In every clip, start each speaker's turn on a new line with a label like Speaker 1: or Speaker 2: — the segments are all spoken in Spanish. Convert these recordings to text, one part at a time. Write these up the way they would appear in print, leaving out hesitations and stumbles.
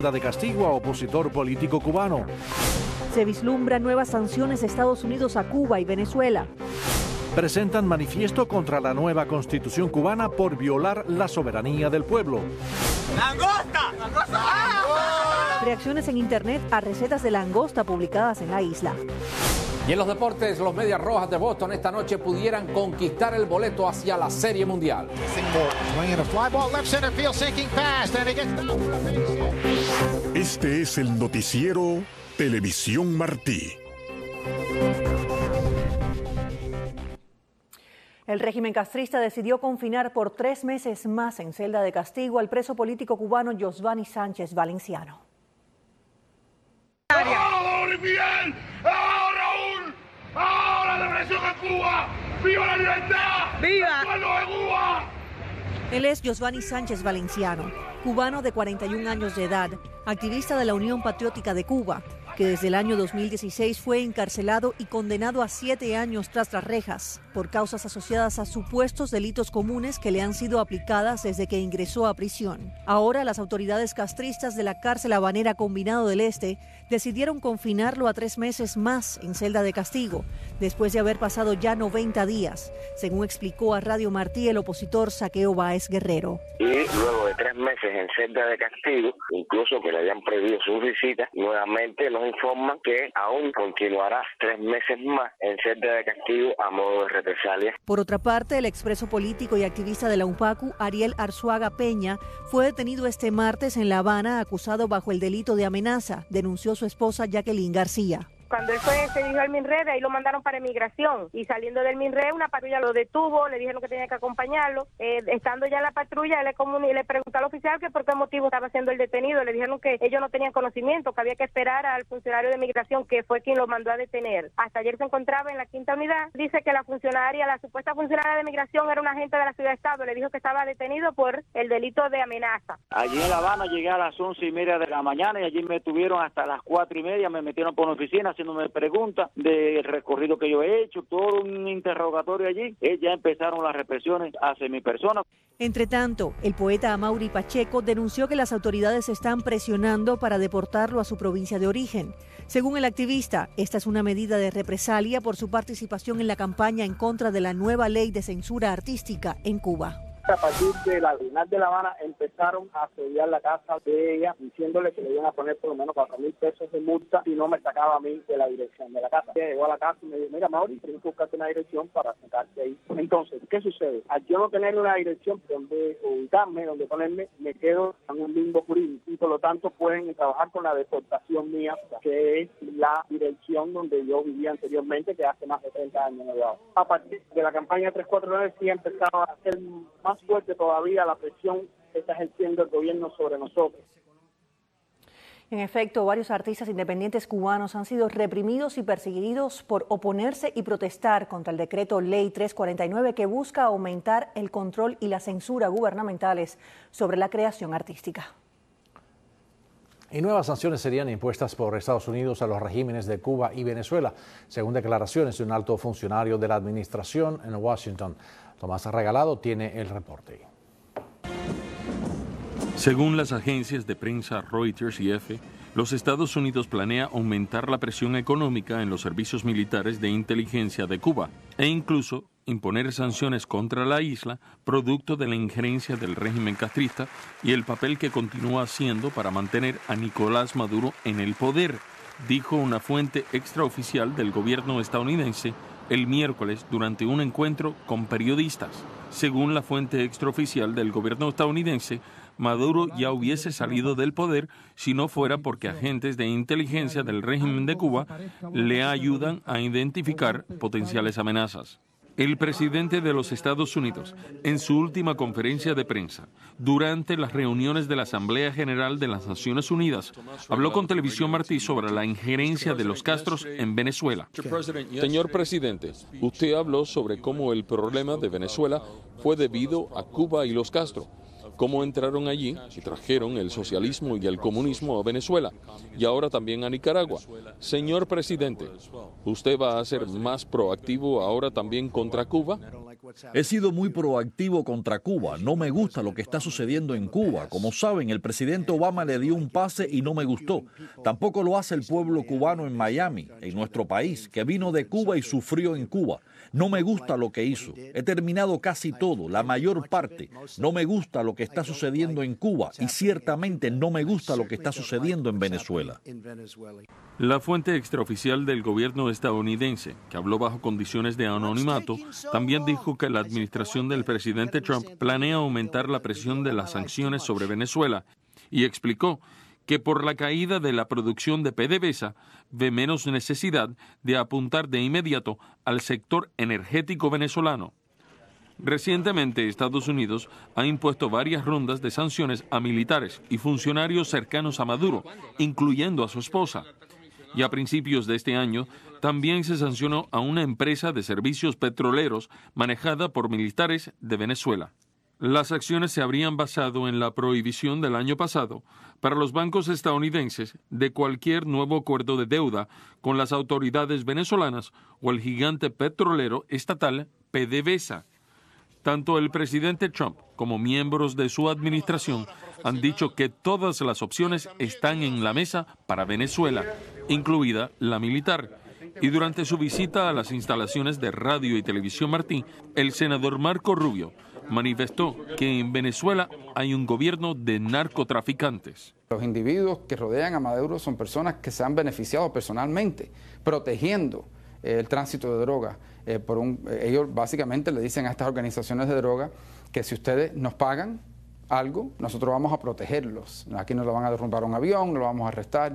Speaker 1: de castigo a opositor político cubano.
Speaker 2: Se vislumbran nuevas sanciones de Estados Unidos a Cuba y Venezuela.
Speaker 1: Presentan manifiesto contra la nueva constitución cubana por violar la soberanía del pueblo.
Speaker 3: ¡Langosta! ¡Langosta!
Speaker 2: Reacciones en internet a recetas de langosta publicadas en la isla.
Speaker 4: Y en los deportes, los Medias Rojas de Boston esta noche pudieran conquistar el boleto hacia la Serie Mundial.
Speaker 5: Este es el noticiero Televisión Martí.
Speaker 2: El régimen castrista decidió confinar por 3 meses más en celda de castigo al preso político cubano Josvany Sánchez Valenciano.
Speaker 6: ¡Ahora Miguel! ¡Ahora Raúl! ¡Ahora la represión en Cuba! ¡Viva la libertad! ¡Viva! ¡El pueblo de Cuba!
Speaker 2: Él es Josvany Sánchez Valenciano, cubano de 41 años de edad, activista de la Unión Patriótica de Cuba, que desde el año 2016 fue encarcelado y condenado a 7 años tras las rejas por causas asociadas a supuestos delitos comunes que le han sido aplicadas desde que ingresó a prisión. Ahora las autoridades castristas de la cárcel habanera Combinado del Este decidieron confinarlo a 3 meses más en celda de castigo, después de haber pasado ya 90 días, según explicó a Radio Martí el opositor Saqueo Báez Guerrero.
Speaker 7: Y luego de 3 meses en celda de castigo, incluso que le habían prohibido sus visitas, nuevamente nos informan que aún continuará 3 meses más en celda de castigo a modo de represalia.
Speaker 2: Por otra parte, el expreso político y activista de la UNPACU, Ariel Arzuaga Peña, fue detenido este martes en La Habana acusado bajo el delito de amenaza, denunció su esposa Jacqueline García.
Speaker 8: Cuando él se dirigió al MINRE, de ahí lo mandaron para inmigración. Y saliendo del MINRE, una patrulla lo detuvo, le dijeron que tenía que acompañarlo. Estando ya en la patrulla, le preguntó al oficial que por qué motivo estaba siendo el detenido. Le dijeron que ellos no tenían conocimiento, que había que esperar al funcionario de inmigración, que fue quien lo mandó a detener. Hasta ayer se encontraba en la 5ª unidad. Dice que la supuesta funcionaria de inmigración era un agente de la Ciudad de Estado. Le dijo que estaba detenido por el delito de amenaza.
Speaker 9: Allí en La Habana llegué a las 11:30 de la mañana y allí me tuvieron hasta las 4:30. Me metieron por una oficina haciéndome preguntas del recorrido que yo he hecho, todo un interrogatorio allí. Ya empezaron las represiones hacia mi persona.
Speaker 2: Entre tanto, el poeta Amaury Pacheco denunció que las autoridades están presionando para deportarlo a su provincia de origen. Según el activista, esta es una medida de represalia por su participación en la campaña en contra de la nueva ley de censura artística en Cuba.
Speaker 10: A partir de la Bienal de La Habana empezaron a asediar la casa de ella, diciéndole que le iban a poner por lo menos 4,000 pesos de multa si no me sacaba a mí de la dirección de la casa. Ella llegó a la casa y me dijo, mira Mauri, tienes que buscarte una dirección para sacarte ahí. Entonces, ¿qué sucede? Al yo no tener una dirección donde ubicarme, donde ponerme, me quedo en un limbo jurídico y por lo tanto pueden trabajar con la deportación mía, que es la dirección donde yo vivía anteriormente, que hace más de 30 años no llevaba. A partir de la campaña 349 sí ha empezado a hacer más fuerte todavía la presión que está ejerciendo el gobierno sobre nosotros.
Speaker 2: En efecto, varios artistas independientes cubanos han sido reprimidos y perseguidos por oponerse y protestar contra el decreto Ley 349 que busca aumentar el control y la censura gubernamentales sobre la creación artística.
Speaker 1: Y nuevas sanciones serían impuestas por Estados Unidos a los regímenes de Cuba y Venezuela, según declaraciones de un alto funcionario de la administración en Washington. Tomás Regalado tiene el reporte.
Speaker 11: Según las agencias de prensa Reuters y EFE, los Estados Unidos planea aumentar la presión económica en los servicios militares de inteligencia de Cuba e incluso imponer sanciones contra la isla producto de la injerencia del régimen castrista y el papel que continúa haciendo para mantener a Nicolás Maduro en el poder, dijo una fuente extraoficial del gobierno estadounidense el miércoles durante un encuentro con periodistas. Según la fuente extraoficial del gobierno estadounidense, Maduro ya hubiese salido del poder si no fuera porque agentes de inteligencia del régimen de Cuba le ayudan a identificar potenciales amenazas. El presidente de los Estados Unidos, en su última conferencia de prensa, durante las reuniones de la Asamblea General de las Naciones Unidas, habló con Televisión Martí sobre la injerencia de los Castros en Venezuela.
Speaker 12: Señor presidente, usted habló sobre cómo el problema de Venezuela fue debido a Cuba y los Castro. Cómo entraron allí y trajeron el socialismo y el comunismo a Venezuela y ahora también a Nicaragua. Señor presidente, ¿usted va a ser más proactivo ahora también contra Cuba?
Speaker 13: He sido muy proactivo contra Cuba. No me gusta lo que está sucediendo en Cuba. Como saben, el presidente Obama le dio un pase y no me gustó. Tampoco lo hace el pueblo cubano en Miami, en nuestro país, que vino de Cuba y sufrió en Cuba. No me gusta lo que hizo. He terminado casi todo, la mayor parte. No me gusta lo que está sucediendo en Cuba y ciertamente no me gusta lo que está sucediendo en Venezuela.
Speaker 11: La fuente extraoficial del gobierno estadounidense, que habló bajo condiciones de anonimato, también dijo que la administración del presidente Trump planea aumentar la presión de las sanciones sobre Venezuela y explicó que por la caída de la producción de PDVSA ve menos necesidad de apuntar de inmediato al sector energético venezolano. Recientemente, Estados Unidos ha impuesto varias rondas de sanciones a militares y funcionarios cercanos a Maduro, incluyendo a su esposa. Y a principios de este año, también se sancionó a una empresa de servicios petroleros manejada por militares de Venezuela. Las acciones se habrían basado en la prohibición del año pasado para los bancos estadounidenses de cualquier nuevo acuerdo de deuda con las autoridades venezolanas o el gigante petrolero estatal PDVSA. Tanto el presidente Trump como miembros de su administración han dicho que todas las opciones están en la mesa para Venezuela, incluida la militar. Y durante su visita a las instalaciones de Radio y Televisión Martí, el senador Marco Rubio manifestó que en Venezuela hay un gobierno de narcotraficantes.
Speaker 14: Los individuos que rodean a Maduro son personas que se han beneficiado personalmente, protegiendo el tránsito de droga. Ellos básicamente le dicen a estas organizaciones de droga que si ustedes nos pagan algo, nosotros vamos a protegerlos. Aquí no lo van a derrumbar un avión, no lo vamos a arrestar.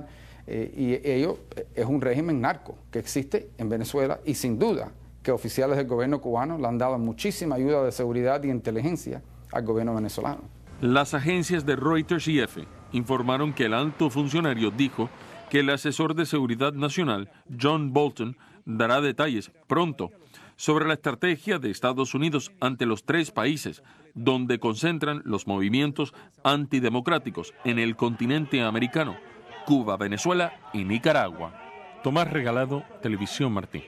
Speaker 14: Y ello es un régimen narco que existe en Venezuela y sin duda que oficiales del gobierno cubano le han dado muchísima ayuda de seguridad y inteligencia al gobierno venezolano.
Speaker 11: Las agencias de Reuters y EFE informaron que el alto funcionario dijo que el asesor de seguridad nacional, John Bolton, dará detalles pronto sobre la estrategia de Estados Unidos ante los tres países donde concentran los movimientos antidemocráticos en el continente americano: Cuba, Venezuela y Nicaragua. Tomás Regalado, Televisión Martí.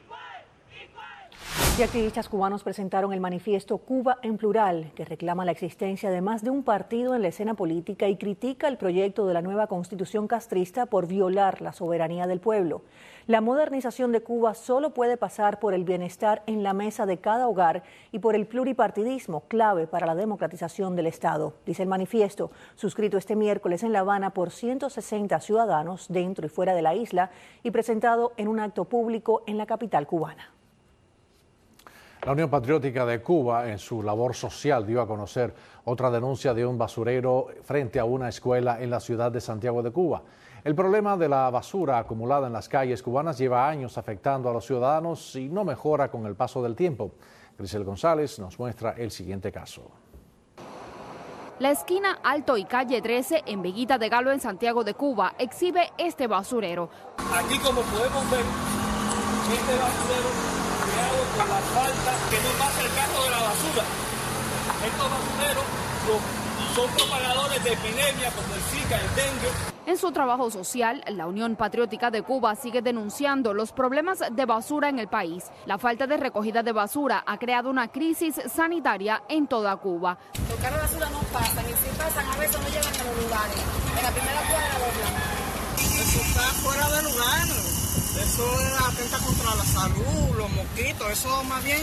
Speaker 2: Y activistas cubanos presentaron el manifiesto Cuba en Plural, que reclama la existencia de más de un partido en la escena política y critica el proyecto de la nueva constitución castrista por violar la soberanía del pueblo. La modernización de Cuba solo puede pasar por el bienestar en la mesa de cada hogar y por el pluripartidismo, clave para la democratización del Estado, dice el manifiesto, suscrito este miércoles en La Habana por 160 ciudadanos dentro y fuera de la isla y presentado en un acto público en la capital cubana.
Speaker 1: La Unión Patriótica de Cuba, en su labor social, dio a conocer otra denuncia de un basurero frente a una escuela en la ciudad de Santiago de Cuba. El problema de la basura acumulada en las calles cubanas lleva años afectando a los ciudadanos y no mejora con el paso del tiempo. Grisel González nos muestra el siguiente caso.
Speaker 15: La esquina Alto y Calle 13 en Veguita de Galo, en Santiago de Cuba, exhibe este basurero.
Speaker 3: Aquí, como podemos ver, este basurero con la falta que no pasa el carro de la basura. Estos basureros son propagadores de epidemias como el Zika, el dengue.
Speaker 15: En su trabajo social, la Unión Patriótica de Cuba sigue denunciando los problemas de basura en el país. La falta de recogida de basura ha creado una crisis sanitaria en toda Cuba.
Speaker 16: Los carros de basura no pasan y si pasan a veces no llegan a los lugares. En la primera cuadra doblan.
Speaker 3: Eso está fuera de lugar. Eso atenta contra la salud, los mosquitos, eso más bien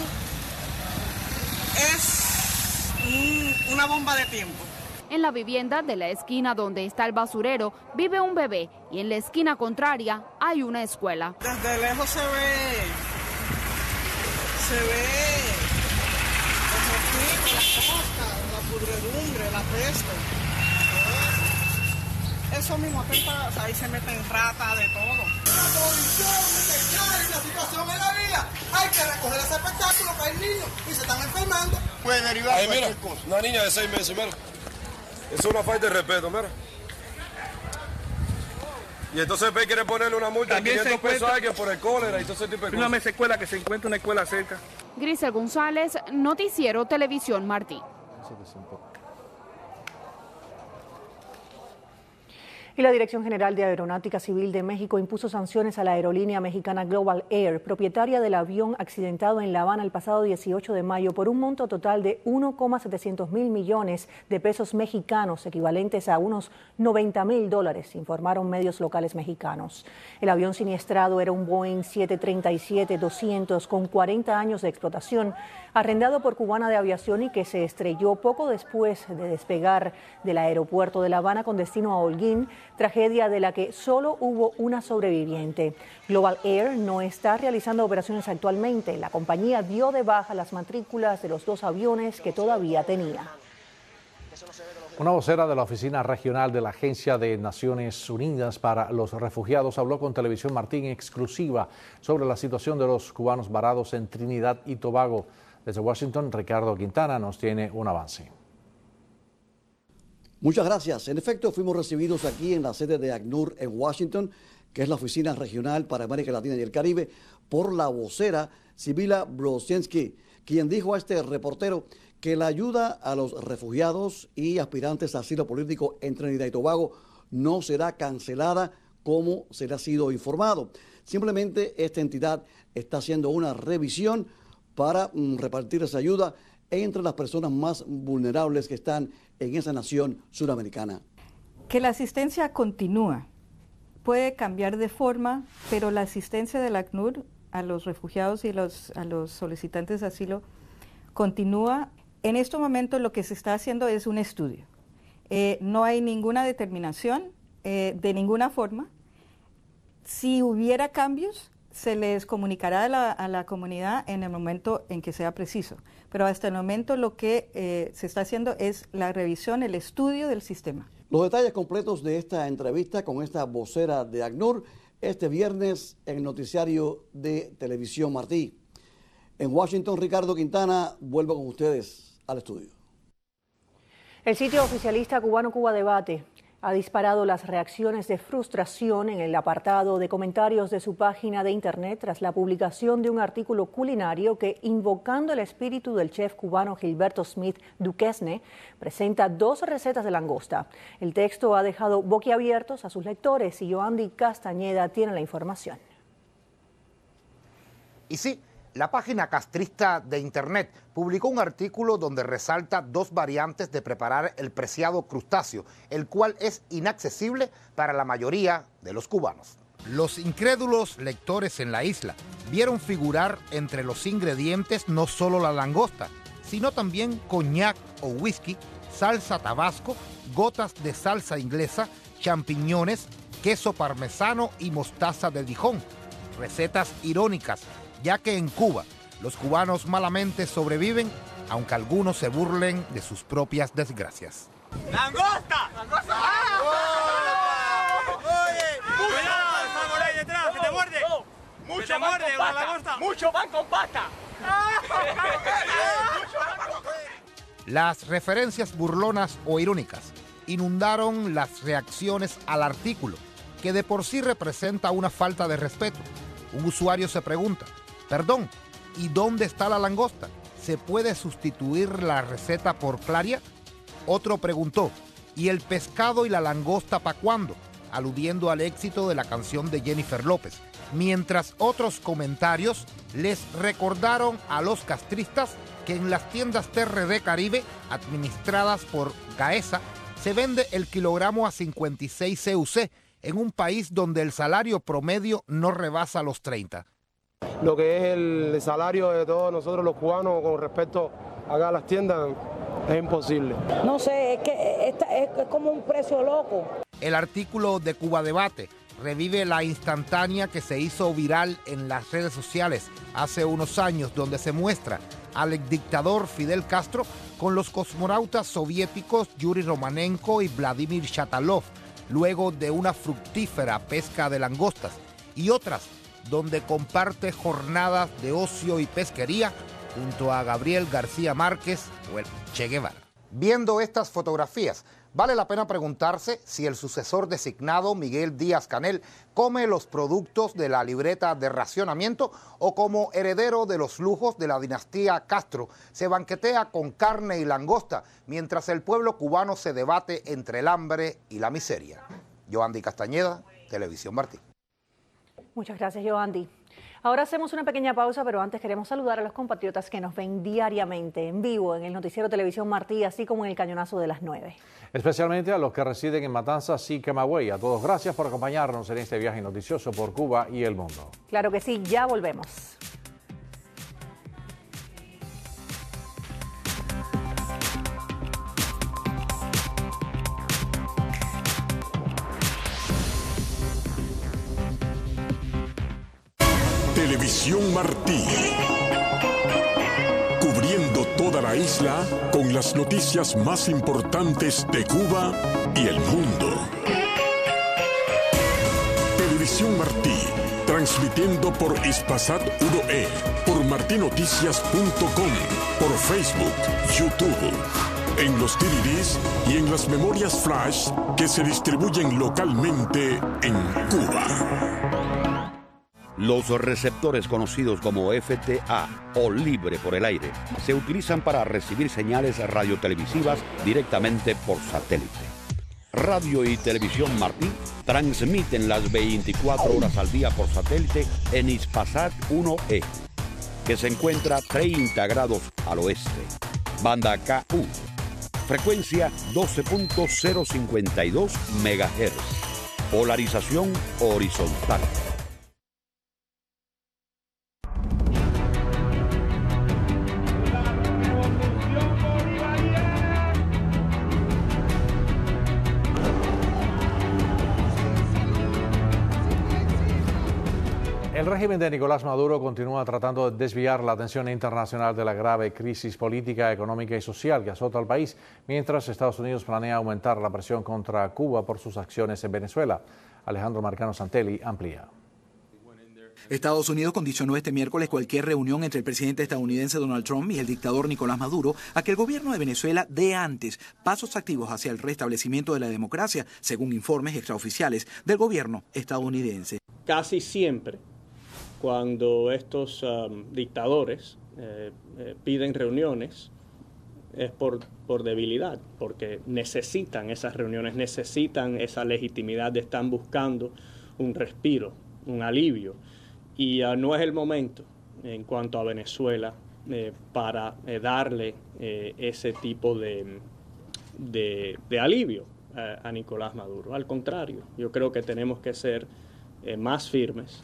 Speaker 3: es una bomba de tiempo.
Speaker 15: En la vivienda de la esquina donde está el basurero vive un bebé y en la esquina contraria hay una escuela.
Speaker 3: Desde lejos se ve los mosquitos, la mosca, la pudredumbre, la peste. Eso mismo atenta, o sea, ahí se meten ratas de todo. La policía en la situación en la vía. Hay que recoger ese espectáculo para el niño y se están enfermando. Puede derivar cualquier cosa.
Speaker 17: Una niña de 6 meses, mira. Eso es una falta de respeto, mira. Y entonces ve quiere ponerle una multa de 500 pesos a alguien por el cólera y todo ese tipo de cosas.
Speaker 3: Una escuela que se encuentra una escuela cerca.
Speaker 15: Grisel González, Noticiero Televisión Martí.
Speaker 2: Y la Dirección General de Aeronáutica Civil de México impuso sanciones a la aerolínea mexicana Global Air, propietaria del avión accidentado en La Habana el pasado 18 de mayo, por un monto total de 1,700 millones de pesos mexicanos, equivalentes a unos $90,000, informaron medios locales mexicanos. El avión siniestrado era un Boeing 737-200 con 40 años de explotación, arrendado por Cubana de Aviación y que se estrelló poco después de despegar del aeropuerto de La Habana con destino a Holguín, tragedia de la que solo hubo una sobreviviente. Global Air no está realizando operaciones actualmente. La compañía dio de baja las matrículas de los 2 aviones que todavía tenía.
Speaker 1: Una vocera de la Oficina Regional de la Agencia de Naciones Unidas para los Refugiados habló con Televisión Martí en exclusiva sobre la situación de los cubanos varados en Trinidad y Tobago. Desde Washington, Ricardo Quintana nos tiene un avance.
Speaker 18: Muchas gracias. En efecto, fuimos recibidos aquí en la sede de ACNUR en Washington, que es la Oficina Regional para América Latina y el Caribe, por la vocera Sibila Brzezinski, quien dijo a este reportero que la ayuda a los refugiados y aspirantes a asilo político en Trinidad y Tobago no será cancelada como se le ha sido informado. Simplemente esta entidad está haciendo una revisión para repartir esa ayuda entre las personas más vulnerables que están en esa nación suramericana.
Speaker 19: Que la asistencia continúa, puede cambiar de forma, pero la asistencia del ACNUR a los refugiados y a los solicitantes de asilo continúa. En este momento lo que se está haciendo es un estudio. No hay ninguna determinación de ninguna forma. Si hubiera cambios, se les comunicará a la comunidad en el momento en que sea preciso. Pero hasta el momento lo que se está haciendo es la revisión, el estudio del sistema.
Speaker 18: Los detalles completos de esta entrevista con esta vocera de ACNUR este viernes en el noticiario de Televisión Martí. En Washington, Ricardo Quintana, vuelvo con ustedes al estudio.
Speaker 2: El sitio oficialista cubano Cuba Debate ha disparado las reacciones de frustración en el apartado de comentarios de su página de internet tras la publicación de un artículo culinario que, invocando el espíritu del chef cubano Gilberto Smith Duquesne, presenta 2 recetas de langosta. El texto ha dejado boquiabiertos a sus lectores y Yoandi Castañeda tiene la información.
Speaker 20: Y sí, la página castrista de internet publicó un artículo donde resalta 2 variantes de preparar el preciado crustáceo, el cual es inaccesible para la mayoría de los cubanos. Los incrédulos lectores en la isla vieron figurar entre los ingredientes no solo la langosta, sino también coñac o whisky, salsa tabasco, gotas de salsa inglesa, champiñones, queso parmesano y mostaza de Dijon. Recetas irónicas, ya que en Cuba los cubanos malamente sobreviven, aunque algunos se burlen de sus propias desgracias.
Speaker 6: ¡Langosta! ¡Langosta! ¡Ah! ¡Oye! ¡Cuidado! ¡Está por ahí detrás! ¡Que te muerde! ¡Mucho te muerde una langosta! ¡Mucho pan con pasta!
Speaker 20: Las referencias burlonas o irónicas inundaron las reacciones al artículo, que de por sí representa una falta de respeto. Un usuario se pregunta: perdón, ¿y dónde está la langosta? ¿Se puede sustituir la receta por claria? Otro preguntó: ¿y el pescado y la langosta para cuándo? Aludiendo al éxito de la canción de Jennifer López. Mientras otros comentarios les recordaron a los castristas que en las tiendas TRD Caribe, administradas por Gaesa, se vende el kilogramo a 56 CUC, en un país donde el salario promedio no rebasa los 30.
Speaker 21: Lo que es el salario de todos nosotros los cubanos con respecto acá a las tiendas es imposible.
Speaker 22: No sé, es que es como un precio loco.
Speaker 20: El artículo de Cuba Debate revive la instantánea que se hizo viral en las redes sociales hace unos años, donde se muestra al dictador Fidel Castro con los cosmonautas soviéticos Yuri Romanenko y Vladimir Shatalov, luego de una fructífera pesca de langostas, y otras donde comparte jornadas de ocio y pesquería junto a Gabriel García Márquez o el Che Guevara. Viendo estas fotografías, vale la pena preguntarse si el sucesor designado, Miguel Díaz-Canel, come los productos de la libreta de racionamiento o, como heredero de los lujos de la dinastía Castro, se banquetea con carne y langosta mientras el pueblo cubano se debate entre el hambre y la miseria.
Speaker 4: Yoandi Castañeda, Televisión Martí.
Speaker 5: Muchas gracias, Yoandi. Ahora hacemos una pequeña pausa, pero antes queremos saludar a los compatriotas que nos ven diariamente en vivo en el noticiero Televisión Martí, así como en el Cañonazo de las 9.
Speaker 1: Especialmente a los que residen en Matanzas y Camagüey. A todos gracias por acompañarnos en este viaje noticioso por Cuba y el mundo.
Speaker 5: Claro que sí, ya volvemos.
Speaker 23: Televisión Martí, cubriendo toda la isla con las noticias más importantes de Cuba y el mundo. Televisión Martí, transmitiendo por Hispasat 1E, por martinoticias.com, por Facebook, YouTube, en los DVDs y en las memorias flash que se distribuyen localmente en Cuba.
Speaker 24: Los receptores conocidos como FTA o libre por el aire se utilizan para recibir señales radiotelevisivas directamente por satélite. Radio y Televisión Martí transmiten las 24 horas al día por satélite en Hispasat 1E, que se encuentra 30 grados al oeste. Banda KU, frecuencia 12.052 MHz, polarización horizontal.
Speaker 1: El régimen de Nicolás Maduro continúa tratando de desviar la atención internacional de la grave crisis política, económica y social que azota al país, mientras Estados Unidos planea aumentar la presión contra Cuba por sus acciones en Venezuela. Alejandro Marcano Santelli amplía.
Speaker 25: Estados Unidos condicionó este miércoles cualquier reunión entre el presidente estadounidense Donald Trump y el dictador Nicolás Maduro a que el gobierno de Venezuela dé antes pasos activos hacia el restablecimiento de la democracia, según informes extraoficiales del gobierno estadounidense.
Speaker 26: Casi siempre, cuando estos dictadores piden reuniones, es por debilidad, porque necesitan esas reuniones, necesitan esa legitimidad, están buscando un respiro, un alivio. Y no es el momento, en cuanto a Venezuela, para darle ese tipo de alivio a Nicolás Maduro. Al contrario, yo creo que tenemos que ser más firmes,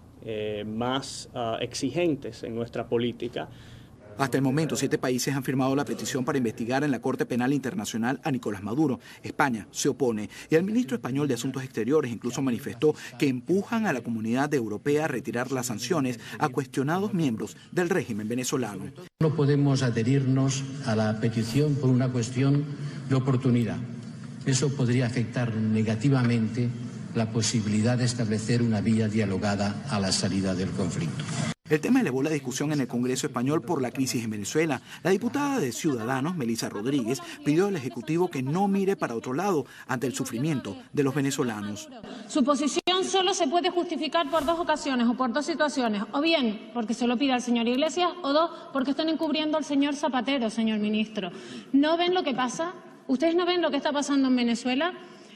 Speaker 26: más exigentes en nuestra política.
Speaker 25: Hasta el momento, 7 países han firmado la petición para investigar en la Corte Penal Internacional a Nicolás Maduro. España se opone y el ministro español de Asuntos Exteriores incluso manifestó que empujan a la comunidad europea a retirar las sanciones a cuestionados miembros del régimen venezolano.
Speaker 27: No podemos adherirnos a la petición por una cuestión de oportunidad. Eso podría afectar negativamente la posibilidad de establecer una vía dialogada a la salida del conflicto.
Speaker 25: El tema elevó la discusión en el Congreso español por la crisis en Venezuela. La diputada de Ciudadanos, Melissa Rodríguez, pidió al Ejecutivo que no mire para otro lado ante el sufrimiento de los venezolanos.
Speaker 28: Su posición solo se puede justificar por 2 ocasiones o por 2 situaciones, o bien porque se lo pide al señor Iglesias, o 2, porque están encubriendo al señor Zapatero, señor ministro. ¿No ven lo que pasa? ¿Ustedes no ven lo que está pasando en Venezuela?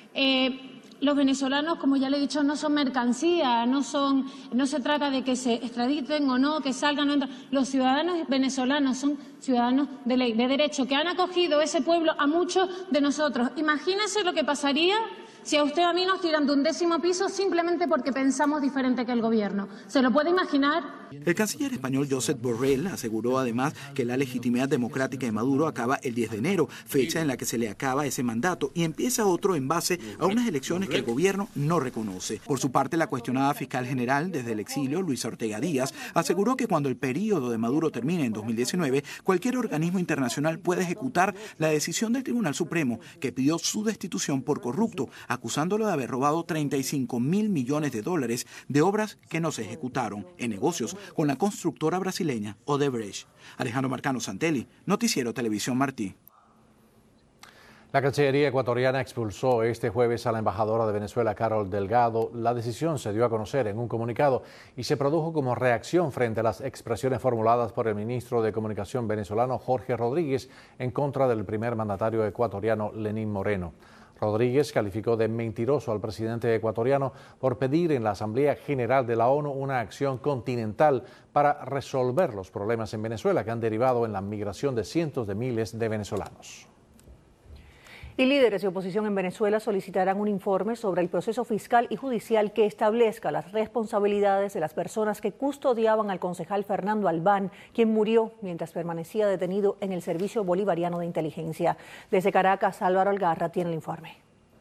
Speaker 28: Los venezolanos, como ya le he dicho, no son mercancía, no se trata de que se extraditen o no, que salgan o entren. Los ciudadanos venezolanos son ciudadanos de ley, de derecho, que han acogido ese pueblo a muchos de nosotros. Imagínense lo que pasaría si a usted o a mí nos tiran de un 10º piso simplemente porque pensamos diferente que el gobierno. ¿Se lo puede imaginar?
Speaker 25: El canciller español Josep Borrell aseguró además que la legitimidad democrática de Maduro acaba el 10 de enero, fecha en la que se le acaba ese mandato y empieza otro en base a unas elecciones que el gobierno no reconoce. Por su parte, la cuestionada fiscal general desde el exilio, Luisa Ortega Díaz, aseguró que cuando el periodo de Maduro termine en 2019, cualquier organismo internacional puede ejecutar la decisión del Tribunal Supremo que pidió su destitución por corrupto, acusándolo de haber robado $35.000 millones de obras que no se ejecutaron en negocios con la constructora brasileña Odebrecht. Alejandro Marcano Santelli, Noticiero Televisión Martí.
Speaker 1: La Cancillería ecuatoriana expulsó este jueves a la embajadora de Venezuela, Carol Delgado. La decisión se dio a conocer en un comunicado y se produjo como reacción frente a las expresiones formuladas por el ministro de Comunicación venezolano, Jorge Rodríguez, en contra del primer mandatario ecuatoriano, Lenín Moreno. Rodríguez calificó de mentiroso al presidente ecuatoriano por pedir en la Asamblea General de la ONU una acción continental para resolver los problemas en Venezuela que han derivado en la migración de cientos de miles de venezolanos.
Speaker 2: Y líderes de oposición en Venezuela solicitarán un informe sobre el proceso fiscal y judicial que establezca las responsabilidades de las personas que custodiaban al concejal Fernando Albán, quien murió mientras permanecía detenido en el Servicio Bolivariano de Inteligencia. Desde Caracas, Álvaro Algarra tiene el informe.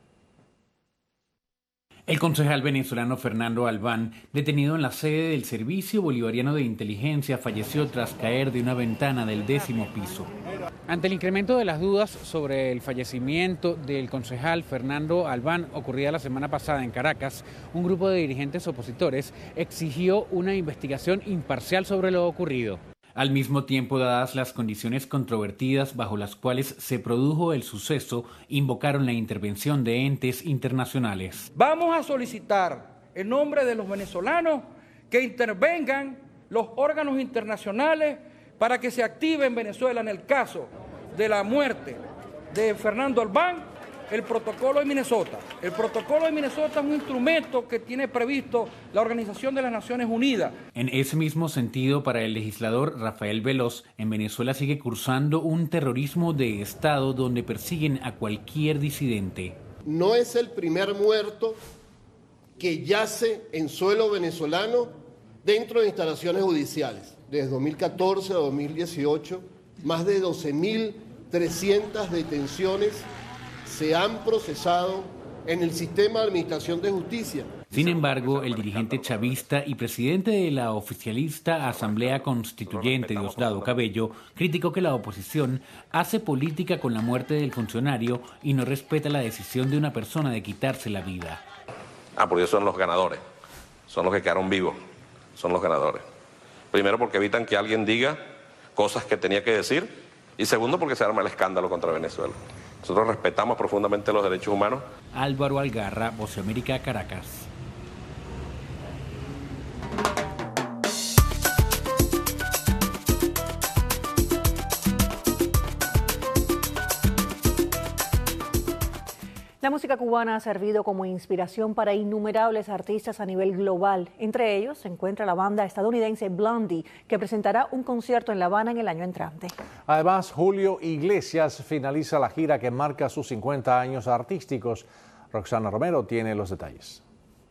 Speaker 7: El concejal venezolano Fernando Albán, detenido en la sede del Servicio Bolivariano de Inteligencia, falleció tras caer de una ventana del 10º piso. Ante el incremento de las dudas sobre el fallecimiento del concejal Fernando Albán, ocurrida la semana pasada en Caracas, un grupo de dirigentes opositores exigió una investigación imparcial sobre lo ocurrido. Al mismo tiempo, dadas las condiciones controvertidas bajo las cuales se produjo el suceso, invocaron la intervención de entes internacionales.
Speaker 8: Vamos a solicitar en nombre de los venezolanos que intervengan los órganos internacionales para que se active en Venezuela, en el caso de la muerte de Fernando Albán, el protocolo de Minnesota. El protocolo de Minnesota es un instrumento que tiene previsto la Organización de las Naciones Unidas.
Speaker 7: En ese mismo sentido, para el legislador Rafael Veloz, en Venezuela sigue cursando un terrorismo de Estado donde persiguen a cualquier disidente.
Speaker 9: No es el primer muerto que yace en suelo venezolano dentro de instalaciones judiciales. Desde 2014 a 2018, más de 12.300 detenciones se han procesado en el sistema de administración de justicia.
Speaker 7: Sin embargo, el dirigente chavista y presidente de la oficialista Asamblea Constituyente, Diosdado Cabello, criticó que la oposición hace política con la muerte del funcionario y no respeta la decisión de una persona de quitarse la vida.
Speaker 10: Porque ellos son los ganadores, son los que quedaron vivos, son los ganadores. Primero porque evitan que alguien diga cosas que tenía que decir y segundo porque se arma el escándalo contra Venezuela. Nosotros respetamos profundamente los derechos humanos.
Speaker 7: Álvaro Algarra, Voz de América, Caracas.
Speaker 2: La música cubana ha servido como inspiración para innumerables artistas a nivel global. Entre ellos se encuentra la banda estadounidense Blondie, que presentará un concierto en La Habana en el año entrante.
Speaker 1: Además, Julio Iglesias finaliza la gira que marca sus 50 años artísticos. Roxana Romero tiene los detalles.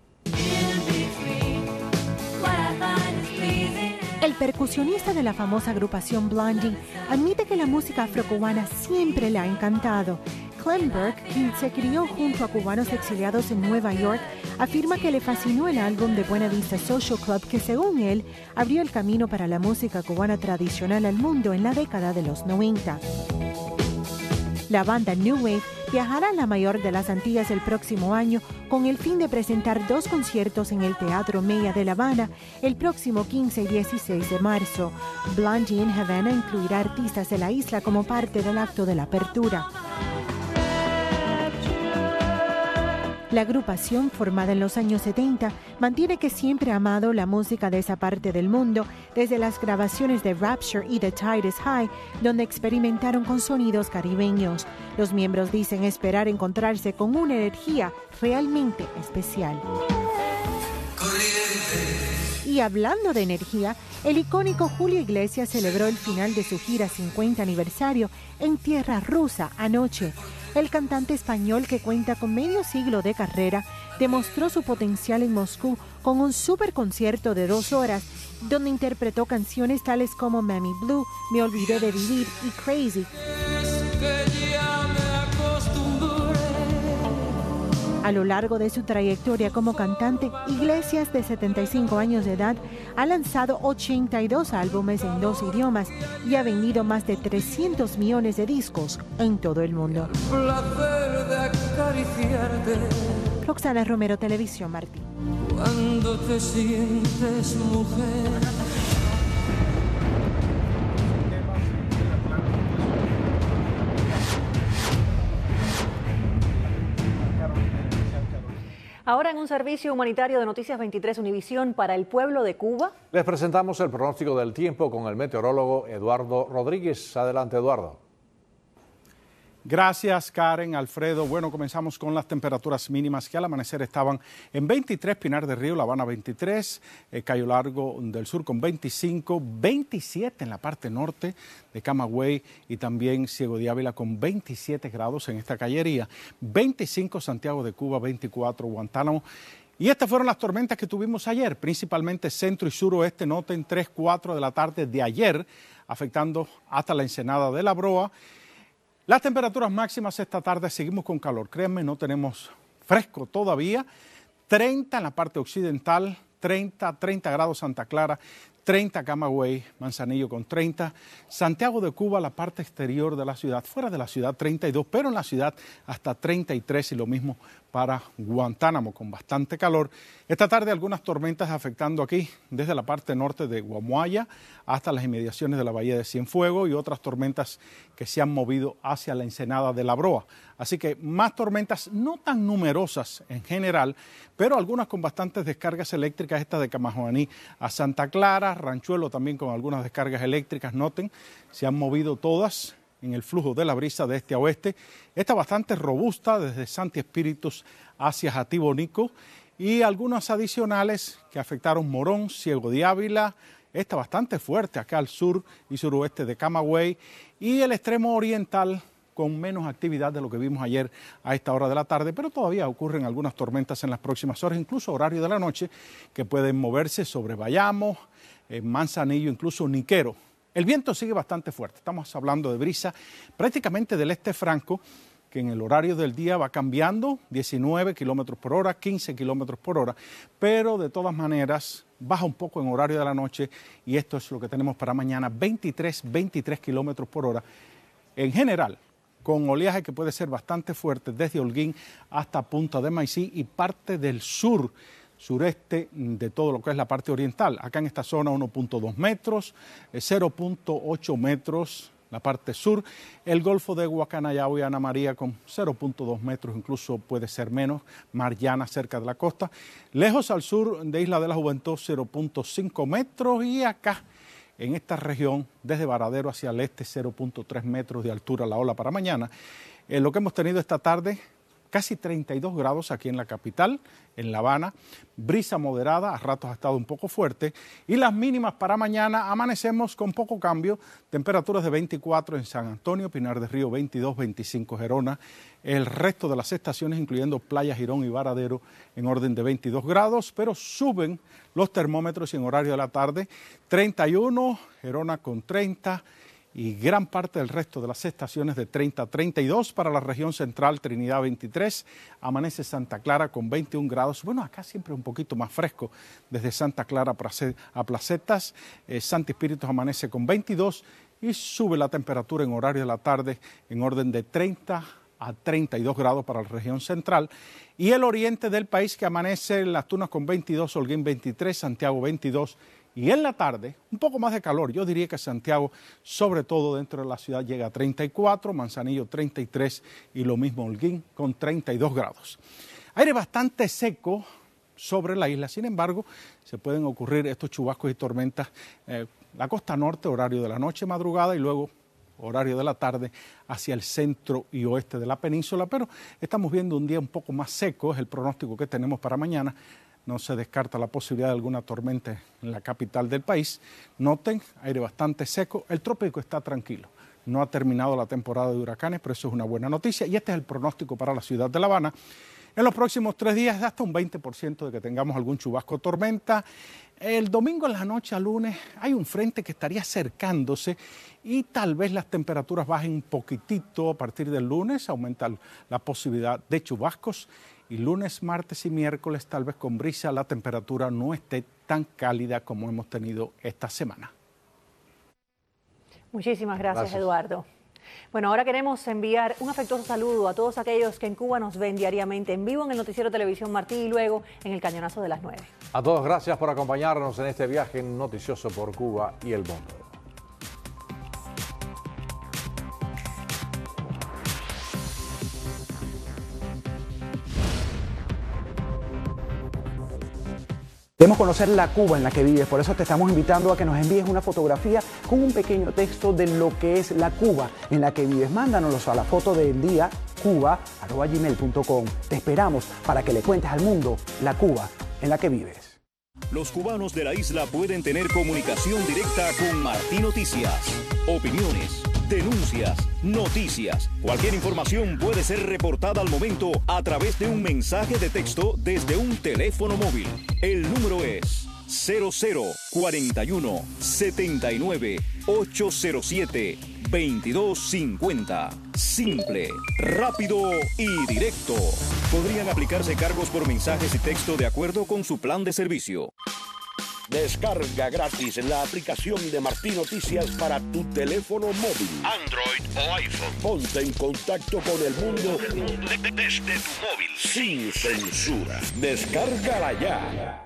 Speaker 11: El percusionista de la famosa agrupación Blondie admite que la música afrocubana siempre le ha encantado. Clem Burke, quien se crió junto a cubanos exiliados en Nueva York, afirma que le fascinó el álbum de Buena Vista Social Club que, según él, abrió el camino para la música cubana tradicional al mundo en la década de los 90. La banda New Wave viajará a la mayor de las Antillas el próximo año con el fin de presentar 2 conciertos en el Teatro Mella de La Habana el próximo 15 y 16 de marzo. Blondie en Havana incluirá artistas de la isla como parte del acto de la apertura. La agrupación, formada en los años 70, mantiene que siempre ha amado la música de esa parte del mundo, desde las grabaciones de Rapture y The Tide is High, donde experimentaron con sonidos caribeños. Los miembros dicen esperar encontrarse con una energía realmente especial. Y hablando de energía, el icónico Julio Iglesias celebró el final de su gira 50 aniversario en tierra rusa anoche. El cantante español, que cuenta con medio siglo de carrera, demostró su potencial en Moscú con un super concierto de 2 horas, donde interpretó canciones tales como Mami Blue, Me Olvidé de Vivir y Crazy. A lo largo de su trayectoria como cantante, Iglesias, de 75 años de edad, ha lanzado 82 álbumes en 2 idiomas y ha vendido más de 300 millones de discos en todo el mundo. Roxana Romero, Televisión Martí.
Speaker 12: Cuando te sientes mujer.
Speaker 2: Ahora en un servicio humanitario de Noticias 23 Univisión para el pueblo de Cuba.
Speaker 1: Les presentamos el pronóstico del tiempo con el meteorólogo Eduardo Rodríguez. Adelante, Eduardo.
Speaker 3: Gracias, Karen, Alfredo. Bueno, comenzamos con las temperaturas mínimas que al amanecer estaban en 23, Pinar del Río, La Habana 23, Cayo Largo del Sur con 25, 27 en la parte norte de Camagüey y también Ciego de Ávila con 27 grados en esta callería, 25 Santiago de Cuba, 24 Guantánamo. Y estas fueron las tormentas que tuvimos ayer, principalmente centro y suroeste, noten 3, 4 de la tarde de ayer, afectando hasta la Ensenada de La Broa. Las temperaturas máximas esta tarde seguimos con calor, créanme, no tenemos fresco todavía, 30 en la parte occidental, 30 grados Santa Clara, 30 Camagüey, Manzanillo con 30, Santiago de Cuba, la parte exterior de la ciudad, fuera de la ciudad 32, pero en la ciudad hasta 33 y lo mismo para Guantánamo con bastante calor. Esta tarde algunas tormentas afectando aquí desde la parte norte de Guamuaya hasta las inmediaciones de la bahía de Cienfuegos y otras tormentas que se han movido hacia la Ensenada de La Broa. Así que más tormentas no tan numerosas en general, pero algunas con bastantes descargas eléctricas, esta de Camajuaní a Santa Clara, Ranchuelo también con algunas descargas eléctricas, noten, se han movido todas en el flujo de la brisa de este a oeste. Esta bastante robusta desde Santi Espíritus hacia Jatibonico y algunas adicionales que afectaron Morón, Ciego de Ávila, esta bastante fuerte acá al sur y suroeste de Camagüey y el extremo oriental con menos actividad de lo que vimos ayer a esta hora de la tarde, pero todavía ocurren algunas tormentas en las próximas horas, incluso horario de la noche, que pueden moverse sobre Bayamo, Manzanillo, incluso Niquero. El viento sigue bastante fuerte, estamos hablando de brisa prácticamente del este franco, que en el horario del día va cambiando, 19 kilómetros por hora, 15 kilómetros por hora, pero de todas maneras baja un poco en horario de la noche y esto es lo que tenemos para mañana, 23 kilómetros por hora en general, con oleaje que puede ser bastante fuerte desde Holguín hasta Punta de Maicí y parte del sureste de todo lo que es la parte oriental. Acá en esta zona 1.2 metros, 0.8 metros la parte sur, el Golfo de Guacanayao y Ana María con 0.2 metros, incluso puede ser menos, Mar Llana cerca de la costa. Lejos al sur de Isla de la Juventud 0.5 metros y acá en esta región, desde Varadero hacia el este, 0.3 metros de altura la ola para mañana. Lo que hemos tenido esta tarde, casi 32 grados aquí en la capital, en La Habana, brisa moderada, a ratos ha estado un poco fuerte, y las mínimas para mañana amanecemos con poco cambio, temperaturas de 24 en San Antonio, Pinar del Río 22, 25 Gerona, el resto de las estaciones, incluyendo Playa Girón y Varadero, en orden de 22 grados, pero suben los termómetros y en horario de la tarde, 31, Gerona con 30, y gran parte del resto de las estaciones de 30 a 32 para la región central, Trinidad 23, amanece Santa Clara con 21 grados, bueno, acá siempre un poquito más fresco, desde Santa Clara a Placetas, Santi Espíritus amanece con 22 y sube la temperatura en horario de la tarde en orden de 30 a 32 grados para la región central y el oriente del país que amanece en Las Tunas con 22, Holguín 23, Santiago 22 y en la tarde un poco más de calor, yo diría que Santiago sobre todo dentro de la ciudad llega a 34, Manzanillo 33 y lo mismo Holguín con 32 grados. Aire bastante seco sobre la isla, sin embargo se pueden ocurrir estos chubascos y tormentas, la costa norte horario de la noche, madrugada y luego horario de la tarde hacia el centro y oeste de la península, pero estamos viendo un día un poco más seco, es el pronóstico que tenemos para mañana. No se descarta la posibilidad de alguna tormenta en la capital del país. Noten, aire bastante seco, el trópico está tranquilo. No ha terminado la temporada de huracanes, pero eso es una buena noticia. Y este es el pronóstico para la ciudad de La Habana. En los próximos 3 días, hasta un 20% de que tengamos algún chubasco o tormenta. El domingo en la noche a lunes hay un frente que estaría acercándose y tal vez las temperaturas bajen un poquitito a partir del lunes, aumenta la posibilidad de chubascos. Y lunes, martes y miércoles, tal vez con brisa, la temperatura no esté tan cálida como hemos tenido esta semana.
Speaker 5: Muchísimas gracias, Eduardo. Bueno, ahora queremos enviar un afectuoso saludo a todos aquellos que en Cuba nos ven diariamente en vivo en el Noticiero Televisión Martí y luego en el Cañonazo de las 9.
Speaker 1: A todos gracias por acompañarnos en este viaje noticioso por Cuba y el mundo.
Speaker 6: Queremos conocer la Cuba en la que vives, por eso te estamos invitando a que nos envíes una fotografía con un pequeño texto de lo que es la Cuba en la que vives. Mándanos a la foto del día cuba@gmail.com. Te esperamos para que le cuentes al mundo la Cuba en la que vives.
Speaker 13: Los cubanos de la isla pueden tener comunicación directa con Martí Noticias. Opiniones, denuncias, noticias. Cualquier información puede ser reportada al momento a través de un mensaje de texto desde un teléfono móvil. El número es 0041 79 807 2250. Simple, rápido y directo. Podrían aplicarse cargos por mensajes y texto de acuerdo con su plan de servicio.
Speaker 24: Descarga gratis la aplicación de Martí Noticias para tu teléfono móvil,
Speaker 13: Android o iPhone.
Speaker 24: Ponte en contacto con el mundo
Speaker 13: Desde tu móvil.
Speaker 24: sin censura. Descárgala ya.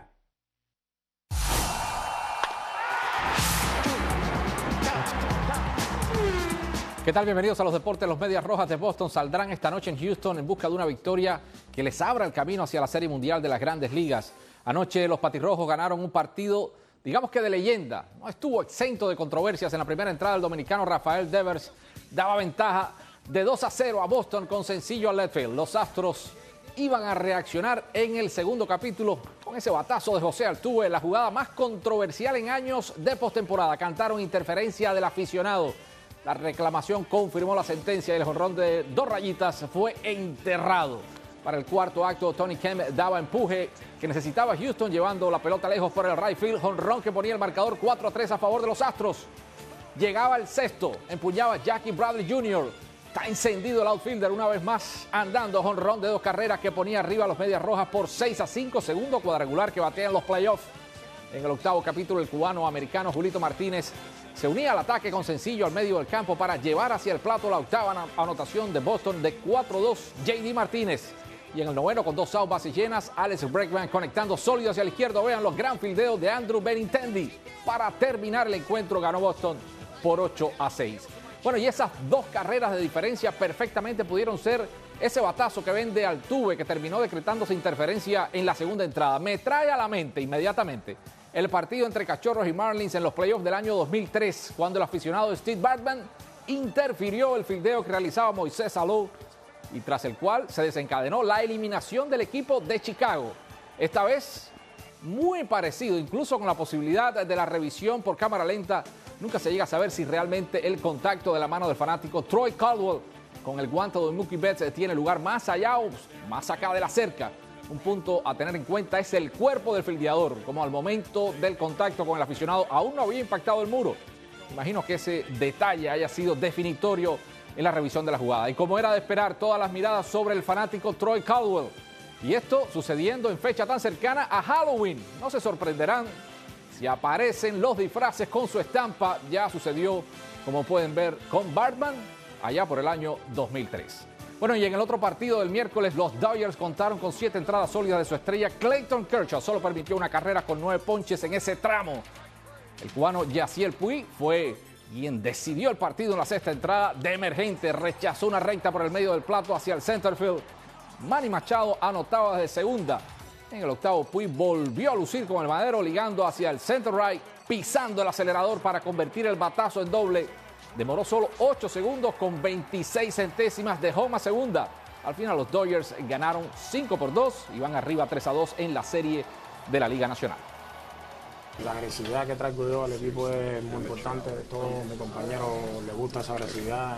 Speaker 1: ¿Qué tal? Bienvenidos a los deportes. Los Medias Rojas de Boston saldrán esta noche en Houston en busca de una victoria que les abra el camino hacia la Serie Mundial de las Grandes Ligas. Anoche los Patirrojos ganaron un partido, digamos que de leyenda. No estuvo exento de controversias. En la primera entrada el dominicano Rafael Devers daba ventaja de 2-0 a Boston con sencillo a left field. Los Astros iban a reaccionar en el segundo capítulo con ese batazo de José Altuve, la jugada más controversial en años de postemporada. Cantaron interferencia del aficionado. La reclamación confirmó la sentencia y el jonrón de 2 rayitas fue enterrado. Para el cuarto acto, Tony Kemp daba empuje que necesitaba Houston, llevando la pelota lejos por el right field. Jonrón que ponía el marcador 4-3 a favor de los Astros. Llegaba el sexto, empuñaba Jackie Bradley Jr. Está encendido el outfielder una vez más, andando. Jonrón de 2 carreras que ponía arriba a los Medias Rojas por 6-5, segundo cuadrangular que batea en los playoffs. En el octavo capítulo, el cubano-americano Julito Martínez se unía al ataque con sencillo al medio del campo para llevar hacia el plato la octava anotación de Boston de 4-2, J.D. Martínez. Y en el noveno, con 2 outs bases llenas, Alex Bregman conectando sólido hacia la izquierda. Vean los gran fildeos de Andrew Benintendi. Para terminar el encuentro, ganó Boston por 8-6. Bueno, y esas 2 carreras de diferencia perfectamente pudieron ser ese batazo que vende Altuve, que terminó decretándose interferencia en la segunda entrada. Me trae a la mente inmediatamente el partido entre Cachorros y Marlins en los playoffs del año 2003, cuando el aficionado Steve Bartman interfirió el fildeo que realizaba Moisés Alou, y tras el cual se desencadenó la eliminación del equipo de Chicago. Esta vez muy parecido, incluso con la posibilidad de la revisión por cámara lenta. Nunca se llega a saber si realmente el contacto de la mano del fanático Troy Caldwell con el guante de Mookie Betts tiene lugar más allá o más acá de la cerca. Un punto a tener en cuenta es el cuerpo del fildeador, como al momento del contacto con el aficionado aún no había impactado el muro. Imagino que ese detalle haya sido definitorio en la revisión de la jugada. Y como era de esperar, todas las miradas sobre el fanático Troy Caldwell. Y esto sucediendo en fecha tan cercana a Halloween. No se sorprenderán si aparecen los disfraces con su estampa. Ya sucedió, como pueden ver, con Bartman allá por el año 2003. Bueno, y en el otro partido del miércoles, los Dodgers contaron con 7 entradas sólidas de su estrella Clayton Kershaw. Solo permitió una carrera con 9 ponches en ese tramo. El cubano Yasiel Puig fue quien decidió el partido en la sexta entrada de emergente. Rechazó una recta por el medio del plato hacia el center field. Manny Machado anotaba desde segunda. En el octavo, Puig volvió a lucir con el madero, ligando hacia el center right, pisando el acelerador para convertir el batazo en doble. Demoró solo 8 segundos con 26 centésimas de home a segunda. Al final los Dodgers ganaron 5-2 y van arriba 3-2 en la serie de la Liga Nacional.
Speaker 14: La agresividad que traigo yo al equipo es muy importante. A todos mis compañeros les gusta esa agresividad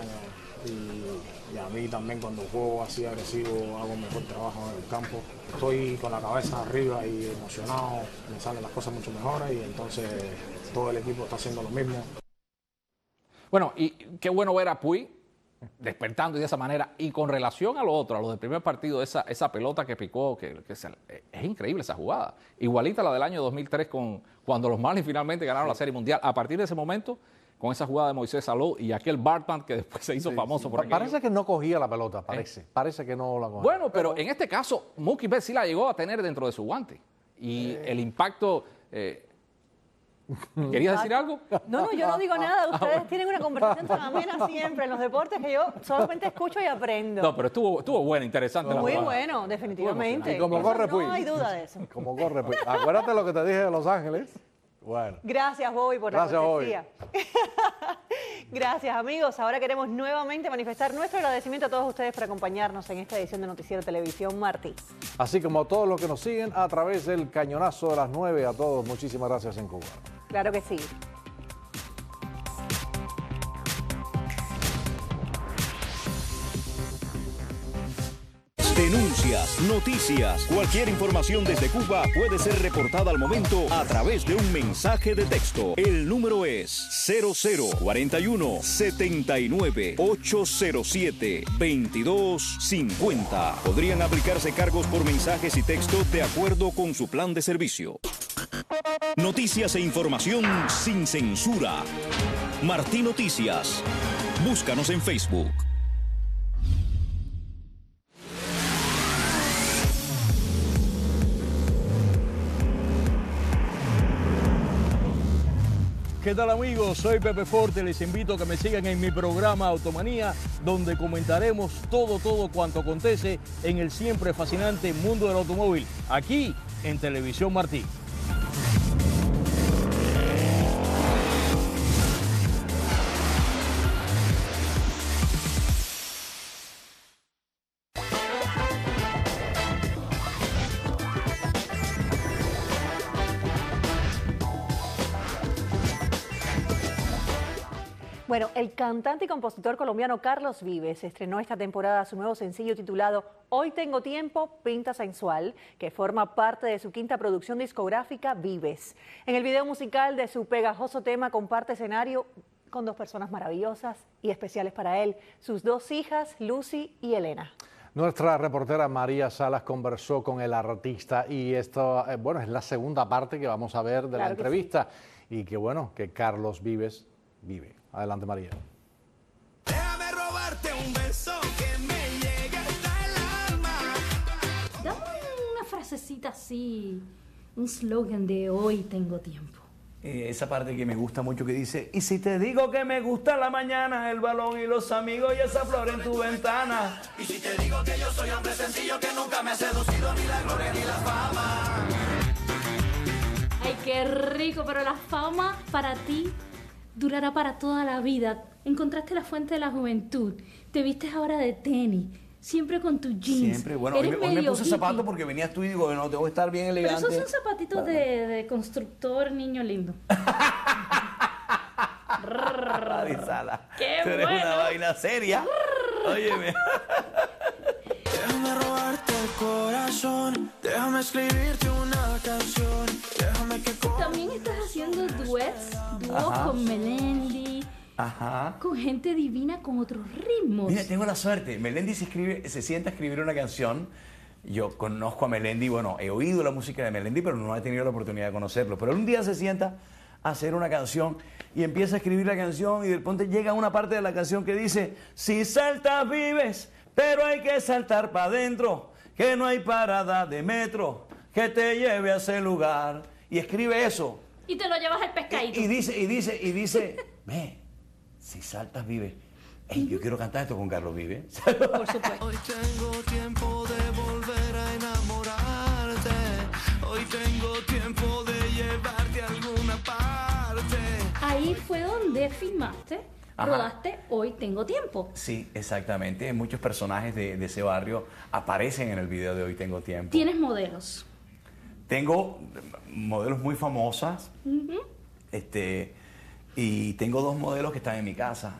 Speaker 14: y a mí también cuando juego así agresivo hago un mejor trabajo en el campo. Estoy con la cabeza arriba y emocionado, me salen las cosas mucho mejores y entonces todo el equipo está haciendo lo mismo.
Speaker 1: Bueno, y qué bueno ver a Puig despertando de esa manera. Y con relación a lo otro, a lo del primer partido, esa pelota que picó, es increíble esa jugada. Igualita a la del año 2003 cuando los Marlins finalmente ganaron la Serie Mundial. A partir de ese momento, con esa jugada de Moisés Alou y aquel Bartman que después se hizo famoso por aquello.
Speaker 15: Parece que no cogía la pelota, parece que no la cogía.
Speaker 1: Bueno, pero en este caso, Mookie Betts sí la llegó a tener dentro de su guante. Y el impacto
Speaker 4: ¿Querías decir algo?
Speaker 5: No, yo no digo nada. Ustedes tienen una conversación tan amena siempre en los deportes que yo solamente escucho y aprendo.
Speaker 4: No, pero estuvo buena, interesante.
Speaker 5: Muy bueno, definitivamente.
Speaker 15: Y como corre, pues.
Speaker 5: No hay duda de eso.
Speaker 15: Como corre, pues. Acuérdate lo que te dije de Los Ángeles. Bueno.
Speaker 5: Gracias, Bobby, por la cortesía. Gracias, amigos. Ahora queremos nuevamente manifestar nuestro agradecimiento a todos ustedes por acompañarnos en esta edición de Noticiero Televisión Martí.
Speaker 15: Así como a todos los que nos siguen a través del cañonazo de las 9. A todos, muchísimas gracias en Cuba.
Speaker 5: Claro que sí.
Speaker 13: Denuncias, noticias, cualquier información desde Cuba puede ser reportada al momento a través de un mensaje de texto. El número es 0041 79 807 2250. Podrían aplicarse cargos por mensajes y texto de acuerdo con su plan de servicio. Noticias e información sin censura. Martí Noticias. Búscanos en Facebook.
Speaker 16: ¿Qué tal, amigos? Soy Pepe Forte, les invito a que me sigan en mi programa Automanía, donde comentaremos todo cuanto acontece en el siempre fascinante mundo del automóvil, aquí en Televisión Martí.
Speaker 5: Bueno, el cantante y compositor colombiano Carlos Vives estrenó esta temporada su nuevo sencillo titulado Hoy Tengo Tiempo, Pinta Sensual, que forma parte de su quinta producción discográfica Vives. En el video musical de su pegajoso tema comparte escenario con dos personas maravillosas y especiales para él, sus dos hijas, Lucy y Elena.
Speaker 15: Nuestra reportera María Salas conversó con el artista y esto, bueno, es la segunda parte que vamos a ver de la entrevista. Sí. Y que bueno, que Carlos Vives vive. Adelante, María.
Speaker 12: Déjame robarte un beso que me llega hasta el alma.
Speaker 17: Dame una frasecita así, un slogan de hoy tengo tiempo.
Speaker 18: Esa parte que me gusta mucho que dice: y si te digo que me gusta la mañana, el balón y los amigos y esa flor en tu ventana.
Speaker 12: Y si te digo que yo soy hombre sencillo, que nunca me ha seducido ni la gloria ni la fama.
Speaker 17: Ay, qué rico, pero la fama para ti durará para toda la vida. Encontraste la fuente de la juventud. Te vistes ahora de tenis, siempre con tus jeans.
Speaker 18: Siempre, bueno, hoy me puse zapatos porque venías tú y digo, no, tengo que estar bien elegante.
Speaker 17: Pero esos son zapatitos de constructor, niño lindo.
Speaker 18: Sala.
Speaker 17: ¡Qué
Speaker 18: tú eres
Speaker 17: bueno!
Speaker 18: Una vaina seria. Óyeme.
Speaker 12: Déjame robarte el corazón, déjame escribirte una canción, déjame que...
Speaker 17: También estás haciendo dúos con Melendi, con gente divina con otros ritmos.
Speaker 18: Mira, tengo la suerte. Melendi se sienta a escribir una canción. Yo conozco a Melendi, bueno, he oído la música de Melendi, pero no he tenido la oportunidad de conocerlo. Pero un día se sienta a hacer una canción y empieza a escribir la canción y de repente llega una parte de la canción que dice: si saltas vives, pero hay que saltar para adentro, que no hay parada de metro que te lleve a ese lugar. Y escribe eso.
Speaker 17: Y te lo llevas al pescadito.
Speaker 18: Y dice, ve, si saltas vive. Ey, yo quiero cantar esto con Carlos Vives.
Speaker 17: Por supuesto.
Speaker 12: Hoy tengo tiempo de volver a enamorarte. Hoy tengo tiempo de llevarte a alguna parte.
Speaker 17: Ahí fue donde filmaste. Rodaste Hoy Tengo Tiempo.
Speaker 18: Sí, exactamente. Muchos personajes de ese barrio aparecen en el video de Hoy Tengo Tiempo.
Speaker 17: ¿Tienes modelos?
Speaker 18: Tengo modelos muy famosas. Y tengo dos modelos que están en mi casa.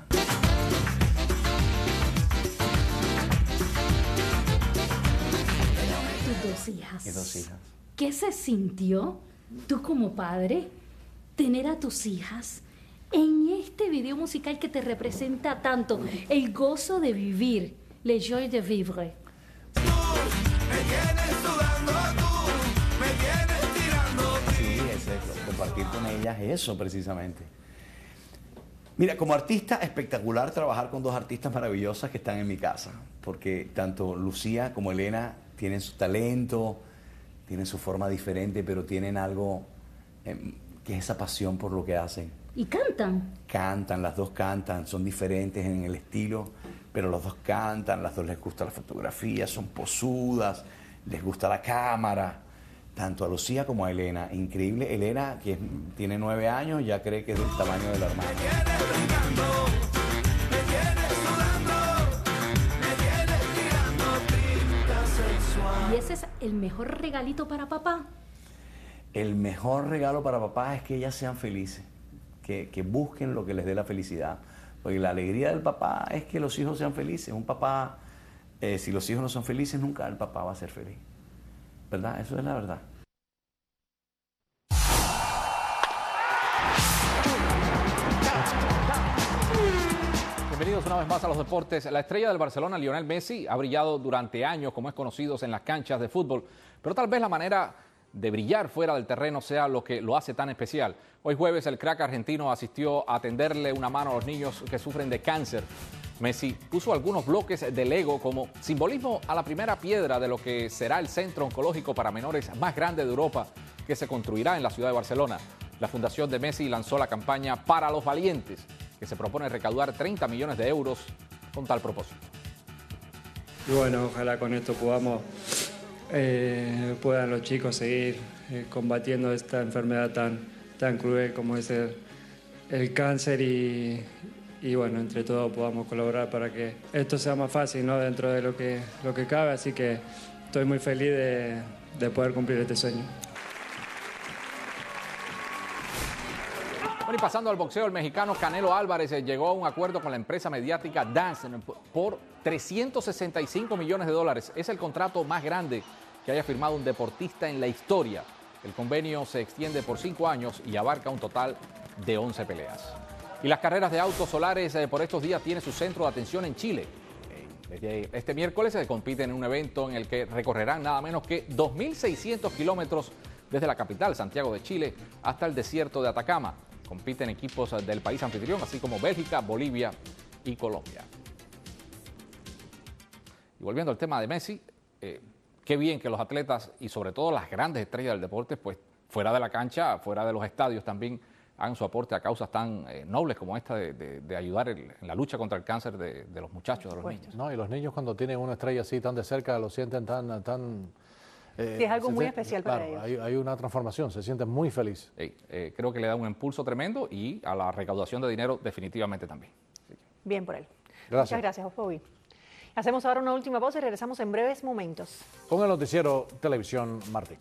Speaker 17: Tus dos hijas.
Speaker 18: Mis dos hijas.
Speaker 17: ¿Qué se sintió tú como padre tener a tus hijas en este video musical que te representa tanto el gozo de vivir, le joie de vivre?
Speaker 12: Me tienes sudando tú, me tienes tirando.
Speaker 18: Sí, compartir con ellas eso precisamente. Mira, como artista, espectacular trabajar con dos artistas maravillosas que están en mi casa, porque tanto Lucía como Elena tienen su talento, tienen su forma diferente, pero tienen algo que es esa pasión por lo que hacen.
Speaker 17: ¿Y cantan?
Speaker 18: Cantan, las dos cantan, son diferentes en el estilo, pero los dos cantan, las dos les gusta la fotografía, son posudas, les gusta la cámara, tanto a Lucía como a Elena. Increíble, Elena, que tiene 9 años, ya cree que es del tamaño de la hermana.
Speaker 17: ¿Y ese es el mejor regalito para papá?
Speaker 18: El mejor regalo para papá es que ellas sean felices, que busquen lo que les dé la felicidad. Porque la alegría del papá es que los hijos sean felices. Un papá, si los hijos no son felices, nunca el papá va a ser feliz. ¿Verdad? Eso es la verdad.
Speaker 4: Bienvenidos una vez más a los deportes. La estrella del Barcelona, Lionel Messi, ha brillado durante años, como es conocido, en las canchas de fútbol. Pero tal vez la manera de brillar fuera del terreno sea lo que lo hace tan especial. Hoy jueves el crack argentino asistió a tenderle una mano a los niños que sufren de cáncer. Messi puso algunos bloques de Lego como simbolismo a la primera piedra de lo que será el centro oncológico para menores más grande de Europa, que se construirá en la ciudad de Barcelona. La fundación de Messi lanzó la campaña Para los Valientes, que se propone recaudar 30 millones de euros con tal propósito.
Speaker 19: Y bueno, ojalá con esto puedan los chicos seguir combatiendo esta enfermedad tan cruel como es el cáncer y bueno, entre todos podamos colaborar para que esto sea más fácil, ¿no? Dentro de lo que cabe, así que estoy muy feliz de poder cumplir este sueño.
Speaker 4: Bueno, y pasando al boxeo, el mexicano Canelo Álvarez llegó a un acuerdo con la empresa mediática Dance por $365 millones. Es el contrato más grande que haya firmado un deportista en la historia. El convenio se extiende por 5 años y abarca un total de 11 peleas. Y las carreras de autos solares por estos días tienen su centro de atención en Chile. Este miércoles se compiten en un evento en el que recorrerán nada menos que 2.600 kilómetros desde la capital, Santiago de Chile, hasta el desierto de Atacama. Compiten equipos del país anfitrión, así como Bélgica, Bolivia y Colombia. Y volviendo al tema de Messi, qué bien que los atletas y sobre todo las grandes estrellas del deporte, pues fuera de la cancha, fuera de los estadios también hagan su aporte a causas tan nobles como esta de ayudar en la lucha contra el cáncer de los muchachos, de los niños.
Speaker 1: No, y los niños cuando tienen una estrella así tan de cerca lo sienten tan
Speaker 5: sí, es algo muy especial para ellos.
Speaker 1: Hay una transformación, se sienten muy felices.
Speaker 4: Creo que le da un impulso tremendo y a la recaudación de dinero definitivamente también.
Speaker 5: Bien por él.
Speaker 1: Gracias.
Speaker 5: Muchas gracias, Bobby. Hacemos ahora una última pausa y regresamos en breves momentos.
Speaker 1: Con el noticiero Televisión Martí.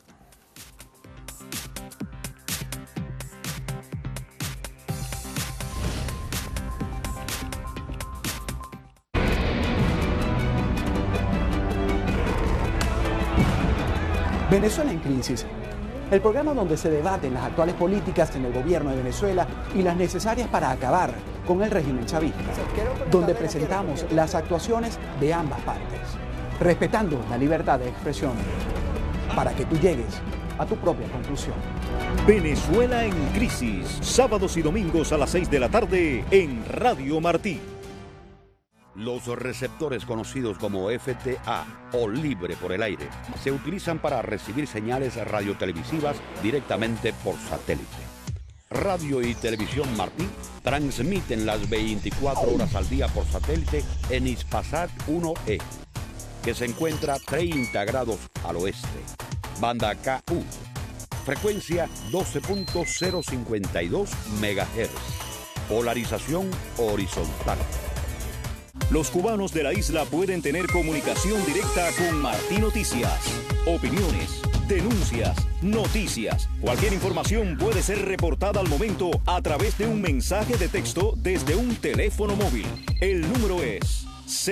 Speaker 6: Venezuela en crisis. El programa donde se debaten las actuales políticas en el gobierno de Venezuela y las necesarias para acabar con el régimen chavista, donde presentamos las actuaciones de ambas partes, respetando la libertad de expresión, para que tú llegues a tu propia conclusión.
Speaker 13: Venezuela en crisis, sábados y domingos a las 6 de la tarde en Radio Martí.
Speaker 24: Los receptores conocidos como FTA o libre por el aire se utilizan para recibir señales radiotelevisivas directamente por satélite. Radio y Televisión Martí transmiten las 24 horas al día por satélite en Hispasat 1E, que se encuentra 30 grados al oeste. Banda KU, frecuencia 12.052 MHz, polarización horizontal.
Speaker 13: Los cubanos de la isla pueden tener comunicación directa con Martí Noticias. Opiniones, denuncias, noticias. Cualquier información puede ser reportada al momento a través de un mensaje de texto desde un teléfono móvil. El número es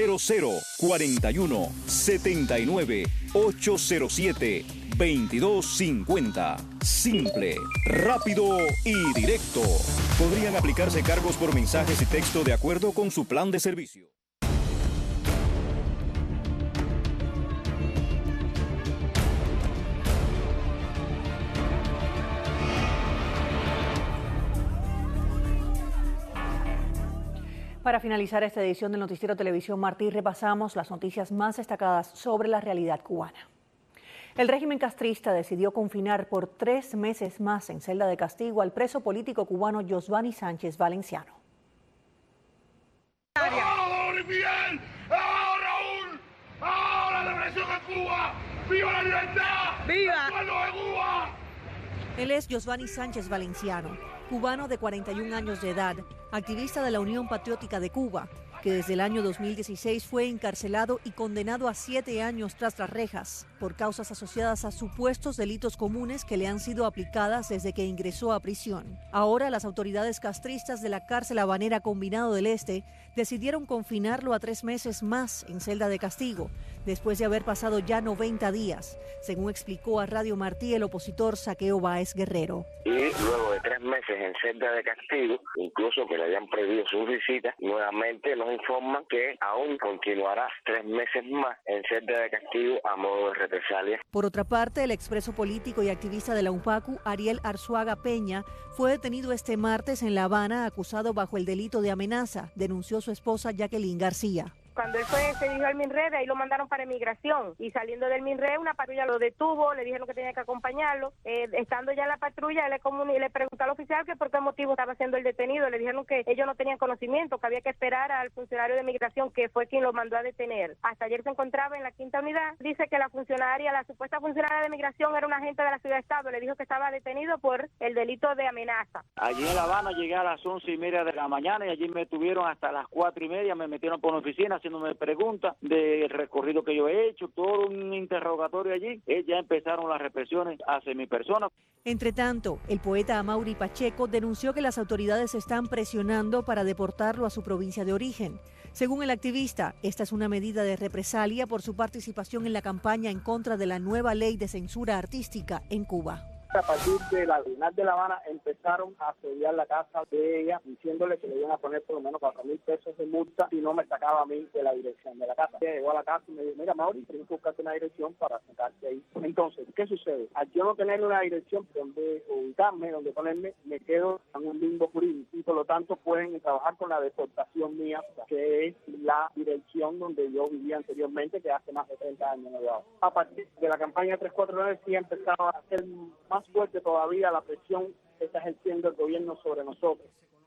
Speaker 13: 0041 79 807 2250. Simple, rápido y directo. Podrían aplicarse cargos por mensajes y texto de acuerdo con su plan de servicio.
Speaker 5: Para finalizar esta edición del Noticiero Televisión Martí, repasamos las noticias más destacadas sobre la realidad cubana.
Speaker 2: El régimen castrista decidió confinar por 3 meses más en celda de castigo al preso político cubano Josvany Sánchez Valenciano.
Speaker 12: ¡Ahora la represión en Cuba! ¡Viva la libertad! ¡Viva! ¡El pueblo de Cuba!
Speaker 2: Él es Josvany Sánchez Valenciano, cubano de 41 años de edad, activista de la Unión Patriótica de Cuba, que desde el año 2016 fue encarcelado y condenado a 7 años tras las rejas por causas asociadas a supuestos delitos comunes que le han sido aplicadas desde que ingresó a prisión. Ahora las autoridades castristas de la cárcel habanera Combinado del Este decidieron confinarlo a 3 meses más en celda de castigo, después de haber pasado ya 90 días, según explicó a Radio Martí el opositor Saqueo Báez Guerrero.
Speaker 20: Y luego de 3 meses en celda de castigo, incluso que le hayan prohibido sus visitas, nuevamente nos informan que aún continuará 3 meses más en celda de castigo a modo de represalia.
Speaker 2: Por otra parte, el expreso político y activista de la UNPACU, Ariel Arzuaga Peña, fue detenido este martes en La Habana acusado bajo el delito de amenaza, denunció su esposa Jacqueline García.
Speaker 21: Cuando él se dirigió al MINRE, ahí lo mandaron para migración y saliendo del MINRE una patrulla lo detuvo, le dijeron que tenía que acompañarlo. Estando ya en la patrulla, le preguntó al oficial que por qué motivo estaba siendo el detenido. Le dijeron que ellos no tenían conocimiento, que había que esperar al funcionario de migración que fue quien lo mandó a detener. Hasta ayer se encontraba en la 5ª unidad. Dice que la supuesta funcionaria de migración era una agente de la Ciudad de Estado. Le dijo que estaba detenido por el delito de amenaza.
Speaker 22: Allí en La Habana llegué a las 11:30 de la mañana y allí me tuvieron hasta las 4:30, me metieron por una oficina haciéndome preguntas del recorrido que yo he hecho, todo un interrogatorio allí. Ya empezaron las represiones hacia mi persona.
Speaker 2: Entre tanto, el poeta Amaury Pacheco denunció que las autoridades están presionando para deportarlo a su provincia de origen. Según el activista, esta es una medida de represalia por su participación en la campaña en contra de la nueva ley de censura artística en Cuba.
Speaker 22: A partir de la Bienal de La Habana empezaron a asediar la casa de ella, diciéndole que le iban a poner por lo menos 4.000 pesos de multa si no me sacaba a mí de la dirección de la casa. Ella llegó a la casa y me dijo, mira Mauri, tienes que buscarte una dirección para sacarte ahí. Entonces, ¿qué sucede? Al yo no tener una dirección donde ubicarme, donde ponerme, me quedo en un limbo jurídico y por lo tanto pueden trabajar con la deportación mía, que es la dirección donde yo vivía anteriormente, que hace más de 30 años no lo hago. A partir de la campaña 349 sí ha empezado a hacer más fuerte todavía la presión que está ejerciendo el gobierno sobre nosotros.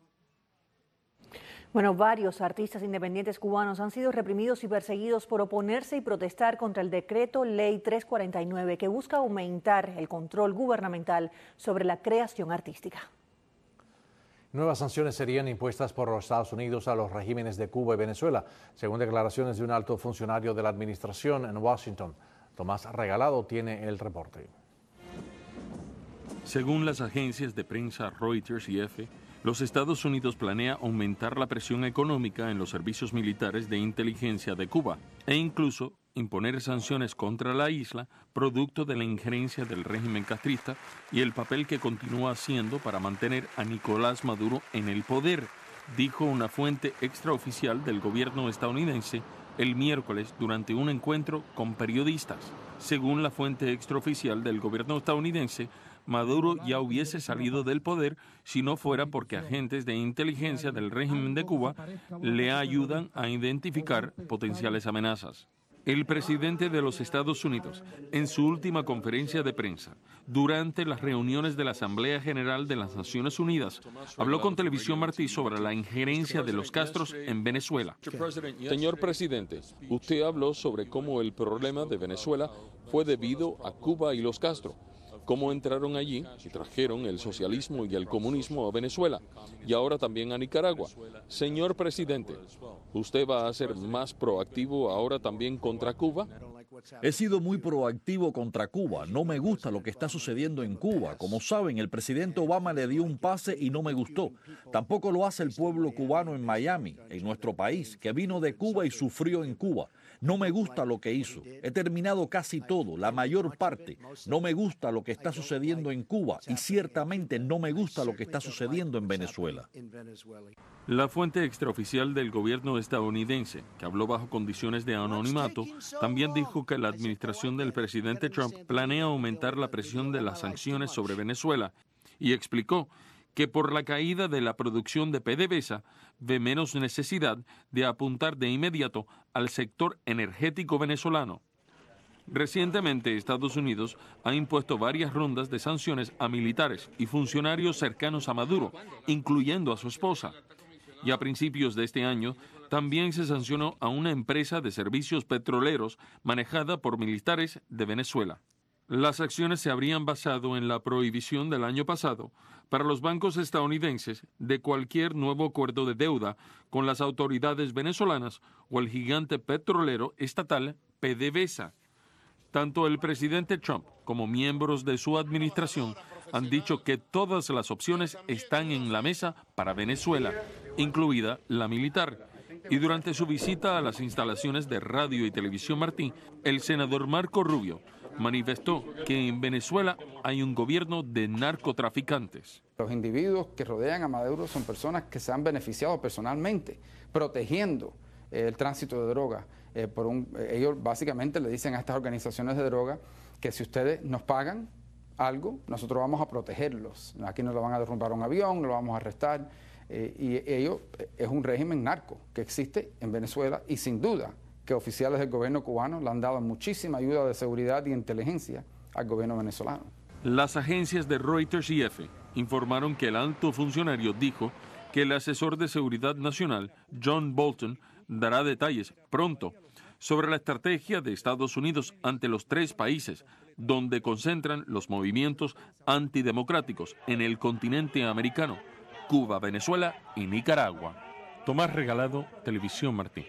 Speaker 2: Bueno, varios artistas independientes cubanos han sido reprimidos y perseguidos por oponerse y protestar contra el decreto Ley 349 que busca aumentar el control gubernamental sobre la creación artística.
Speaker 1: Nuevas sanciones serían impuestas por los Estados Unidos a los regímenes de Cuba y Venezuela, según declaraciones de un alto funcionario de la administración en Washington. Tomás Regalado tiene el reporte.
Speaker 23: Según las agencias de prensa Reuters y EFE, los Estados Unidos planea aumentar la presión económica en los servicios militares de inteligencia de Cuba e incluso imponer sanciones contra la isla producto de la injerencia del régimen castrista y el papel que continúa haciendo para mantener a Nicolás Maduro en el poder, dijo una fuente extraoficial del gobierno estadounidense el miércoles durante un encuentro con periodistas. Según la fuente extraoficial del gobierno estadounidense, Maduro ya hubiese salido del poder si no fuera porque agentes de inteligencia del régimen de Cuba le ayudan a identificar potenciales amenazas. El presidente de los Estados Unidos, en su última conferencia de prensa, durante las reuniones de la Asamblea General de las Naciones Unidas, habló con Televisión Martí sobre la injerencia de los Castros en Venezuela.
Speaker 25: Señor presidente, usted habló sobre cómo el problema de Venezuela fue debido a Cuba y los Castro. Cómo entraron allí y trajeron el socialismo y el comunismo a Venezuela y ahora también a Nicaragua. Señor presidente, ¿usted va a ser más proactivo ahora también contra Cuba?
Speaker 26: He sido muy proactivo contra Cuba. No me gusta lo que está sucediendo en Cuba. Como saben, el presidente Obama le dio un pase y no me gustó. Tampoco lo hace el pueblo cubano en Miami, en nuestro país, que vino de Cuba y sufrió en Cuba. No me gusta lo que hizo. He terminado casi todo, la mayor parte. No me gusta lo que está sucediendo en Cuba y ciertamente no me gusta lo que está sucediendo en Venezuela.
Speaker 23: La fuente extraoficial del gobierno estadounidense, que habló bajo condiciones de anonimato, también dijo que la administración del presidente Trump planea aumentar la presión de las sanciones sobre Venezuela y explicó que por la caída de la producción de PDVSA ve menos necesidad de apuntar de inmediato al sector energético venezolano.
Speaker 25: Recientemente, Estados Unidos ha impuesto varias rondas de sanciones a militares y funcionarios cercanos a Maduro, incluyendo a su esposa. Y a principios de este año, también se sancionó a una empresa de servicios petroleros manejada por militares de Venezuela. Las acciones se habrían basado en la prohibición del año pasado para los bancos estadounidenses de cualquier nuevo acuerdo de deuda con las autoridades venezolanas o el gigante petrolero estatal PDVSA. Tanto el presidente Trump como miembros de su administración han dicho que todas las opciones están en la mesa para Venezuela, incluida la militar. Y durante su visita a las instalaciones de Radio y Televisión Martí, el senador Marco Rubio manifestó que en Venezuela hay un gobierno de narcotraficantes.
Speaker 3: Los individuos que rodean a Maduro son personas que se han beneficiado personalmente, protegiendo el tránsito de drogas. Ellos básicamente le dicen a estas organizaciones de droga que si ustedes nos pagan algo, nosotros vamos a protegerlos. Aquí no lo van a derrumbar un avión, no lo vamos a arrestar. Y ello es un régimen narco que existe en Venezuela y sin duda que oficiales del gobierno cubano le han dado muchísima ayuda de seguridad y inteligencia al gobierno venezolano.
Speaker 25: Las agencias de Reuters y EFE informaron que el alto funcionario dijo que el asesor de seguridad nacional, John Bolton, dará detalles pronto sobre la estrategia de Estados Unidos ante los tres países donde concentran los movimientos antidemocráticos en el continente americano: Cuba, Venezuela y Nicaragua. Tomás Regalado, Televisión Martí.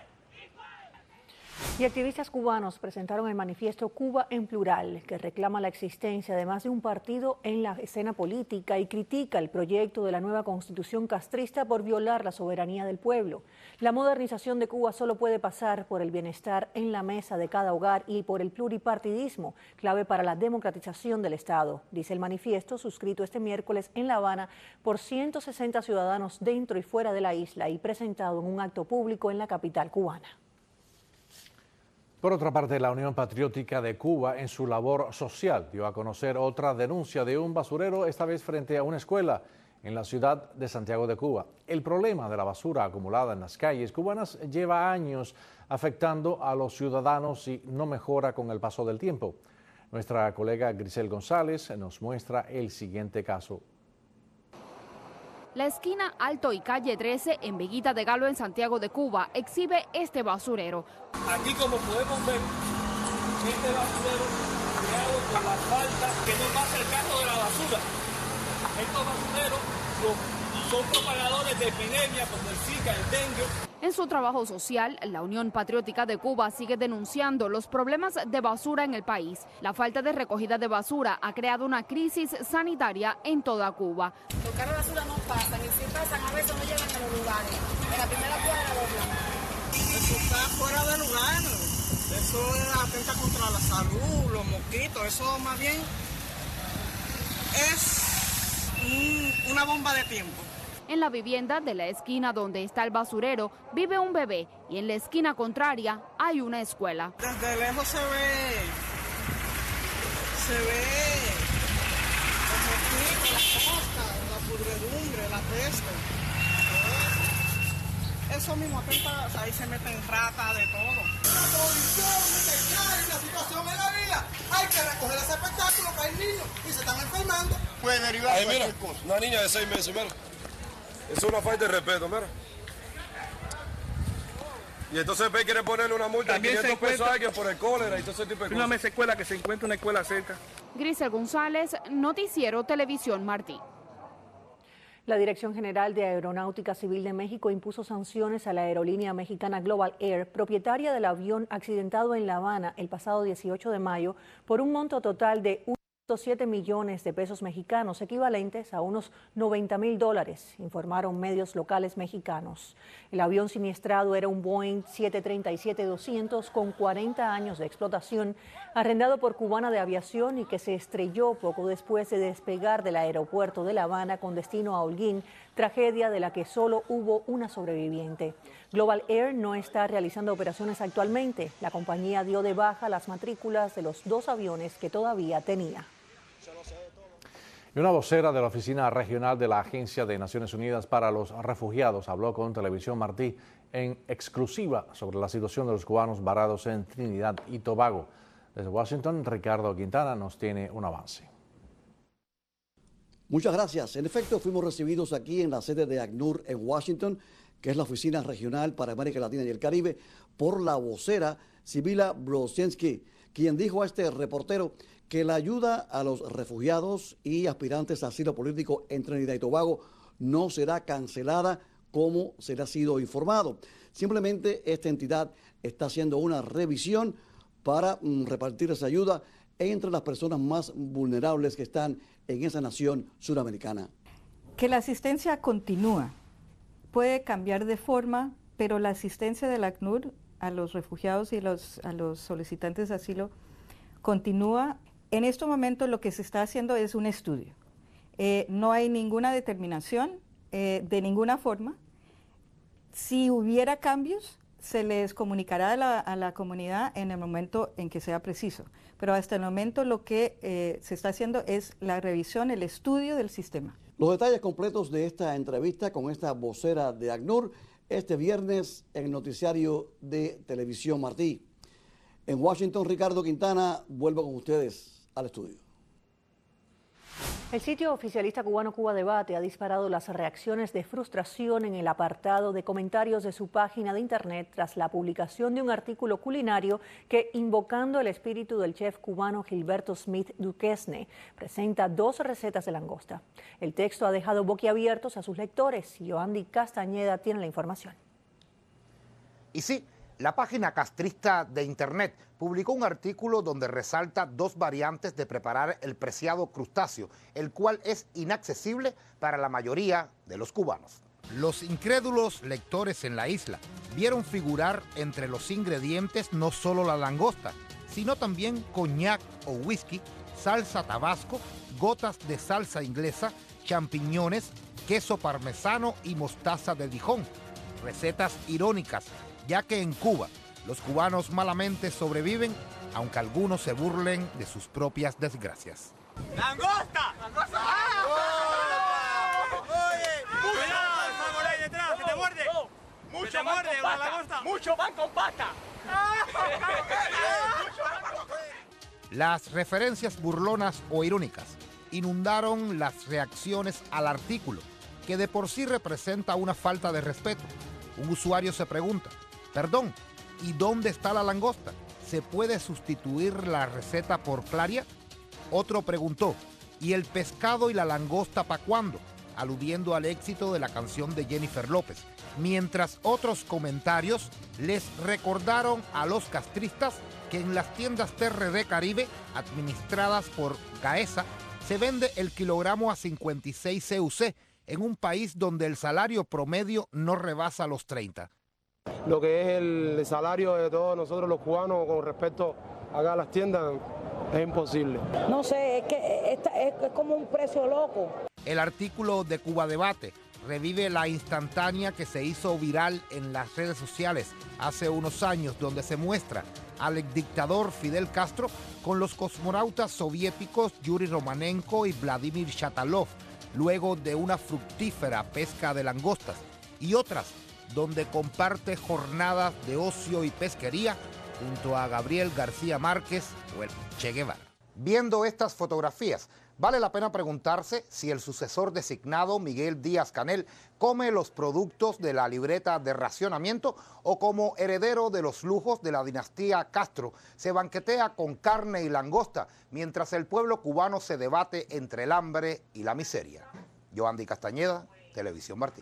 Speaker 2: Y activistas cubanos presentaron el manifiesto Cuba en Plural, que reclama la existencia de más de un partido en la escena política y critica el proyecto de la nueva constitución castrista por violar la soberanía del pueblo. La modernización de Cuba solo puede pasar por el bienestar en la mesa de cada hogar y por el pluripartidismo, clave para la democratización del Estado, dice el manifiesto suscrito este miércoles en La Habana por 160 ciudadanos dentro y fuera de la isla y presentado en un acto público en la capital cubana.
Speaker 1: Por otra parte, la Unión Patriótica de Cuba, en su labor social, dio a conocer otra denuncia de un basurero, esta vez frente a una escuela en la ciudad de Santiago de Cuba. El problema de la basura acumulada en las calles cubanas lleva años afectando a los ciudadanos y no mejora con el paso del tiempo. Nuestra colega Grisel González nos muestra el siguiente caso.
Speaker 7: La esquina Alto y Calle 13 en Veguita de Galo en Santiago de Cuba exhibe este basurero.
Speaker 8: Aquí, como podemos ver, este basurero creado por la falta que no pasa el carro de la basura. Estos basureros son propagadores de epidemias como el Zika, el dengue.
Speaker 7: En su trabajo social, la Unión Patriótica de Cuba sigue denunciando los problemas de basura en el país. La falta de recogida de basura ha creado una crisis sanitaria en toda Cuba.
Speaker 9: Los carros de basura no pasan y si pasan a veces no llegan a los lugares. En la primera cuadra
Speaker 8: eso está fuera de lugar. Eso atenta contra la salud, los mosquitos. Eso más bien es una bomba de tiempo.
Speaker 7: En la vivienda de la esquina donde está el basurero vive un bebé y en la esquina contraria hay una escuela.
Speaker 8: Desde lejos se ve los mosquitos, las costas, la pudredumbre, la peste. Eso mismo atenta, o sea, ahí se meten ratas de todo. La prohibición de que hay una situación en la vida, hay que recoger ese espectáculo que hay niños y se están enfermando. Puede derivar cualquier cosa.
Speaker 10: Una niña de 6 meses, mira. Es una falta de respeto, mira. Y entonces ve quiere ponerle una multa de 500 pesos a alguien por el cólera y todo ese tipo de cosas.
Speaker 8: Una escuela que se encuentra una escuela cerca.
Speaker 7: Grisel González, Noticiero Televisión Martí.
Speaker 2: La Dirección General de Aeronáutica Civil de México impuso sanciones a la aerolínea mexicana Global Air, propietaria del avión accidentado en La Habana el pasado 18 de mayo, por un monto total de 1.7 millones de pesos mexicanos, equivalentes a unos $90.000, informaron medios locales mexicanos. El avión siniestrado era un Boeing 737-200 con 40 años de explotación, arrendado por Cubana de Aviación y que se estrelló poco después de despegar del aeropuerto de La Habana con destino a Holguín, tragedia de la que solo hubo una sobreviviente. Global Air no está realizando operaciones actualmente. La compañía dio de baja las matrículas de los 2 aviones que todavía tenía.
Speaker 1: Y una vocera de la Oficina Regional de la Agencia de Naciones Unidas para los Refugiados habló con Televisión Martí en exclusiva sobre la situación de los cubanos varados en Trinidad y Tobago. Desde Washington, Ricardo Quintana nos tiene un avance.
Speaker 11: Muchas gracias. En efecto, fuimos recibidos aquí en la sede de ACNUR en Washington, que es la oficina regional para América Latina y el Caribe, por la vocera Sibila Brzezinski, quien dijo a este reportero que la ayuda a los refugiados y aspirantes a asilo político en Trinidad y Tobago no será cancelada como se le ha sido informado. Simplemente esta entidad está haciendo una revisión para repartir esa ayuda entre las personas más vulnerables que están en esa nación suramericana.
Speaker 14: Que la asistencia continúa, puede cambiar de forma, pero la asistencia del ACNUR a los refugiados y a los solicitantes de asilo continúa. En este momento lo que se está haciendo es un estudio. No hay ninguna determinación de ninguna forma. Si hubiera cambios, se les comunicará a la comunidad en el momento en que sea preciso. Pero hasta el momento lo que se está haciendo es la revisión, el estudio del sistema.
Speaker 11: Los detalles completos de esta entrevista con esta vocera de ACNUR este viernes en el noticiario de Televisión Martí. En Washington, Ricardo Quintana, vuelvo con ustedes al estudio.
Speaker 2: El sitio oficialista cubano Cuba Debate ha disparado las reacciones de frustración en el apartado de comentarios de su página de internet tras la publicación de un artículo culinario que, invocando el espíritu del chef cubano Gilberto Smith Duquesne, presenta 2 recetas de langosta. El texto ha dejado boquiabiertos a sus lectores y Joandy Castañeda tiene la información.
Speaker 15: Y sí, la página castrista de internet publicó un artículo donde resalta 2 variantes de preparar el preciado crustáceo, el cual es inaccesible para la mayoría de los cubanos. Los incrédulos lectores en la isla vieron figurar entre los ingredientes no solo la langosta, sino también coñac o whisky, salsa tabasco, gotas de salsa inglesa, champiñones, queso parmesano y mostaza de Dijon. Recetas irónicas, ya que en Cuba los cubanos malamente sobreviven, aunque algunos se burlen de sus propias desgracias.
Speaker 8: ¡Langosta! ¡Langosta! ¡Oye! ¡Cuidado! ¡Por ahí detrás! ¡Que te muerde! ¡Mucho muerde la langosta! ¡Mucho pan con pasta!
Speaker 15: Las referencias burlonas o irónicas inundaron las reacciones al artículo, que de por sí representa una falta de respeto. Un usuario se pregunta: perdón, ¿y dónde está la langosta? ¿Se puede sustituir la receta por claria? Otro preguntó: ¿y el pescado y la langosta pa' cuándo? Aludiendo al éxito de la canción de Jennifer López. Mientras otros comentarios les recordaron a los castristas que en las tiendas TRD Caribe, administradas por Gaesa, se vende el kilogramo a 56 CUC, en un país donde el salario promedio no rebasa los 30.
Speaker 16: Lo que es el salario de todos nosotros los cubanos con respecto acá a las tiendas es imposible.
Speaker 17: No sé, es que es como un precio loco.
Speaker 15: El artículo de Cuba Debate revive la instantánea que se hizo viral en las redes sociales hace unos años, donde se muestra al exdictador Fidel Castro con los cosmonautas soviéticos Yuri Romanenko y Vladimir Shatalov, luego de una fructífera pesca de langostas, y otras donde comparte jornadas de ocio y pesquería junto a Gabriel García Márquez o el Che Guevara. Viendo estas fotografías, vale la pena preguntarse si el sucesor designado, Miguel Díaz-Canel, come los productos de la libreta de racionamiento o, como heredero de los lujos de la dinastía Castro, se banquetea con carne y langosta mientras el pueblo cubano se debate entre el hambre y la miseria. Joandy Castañeda, Televisión Martí.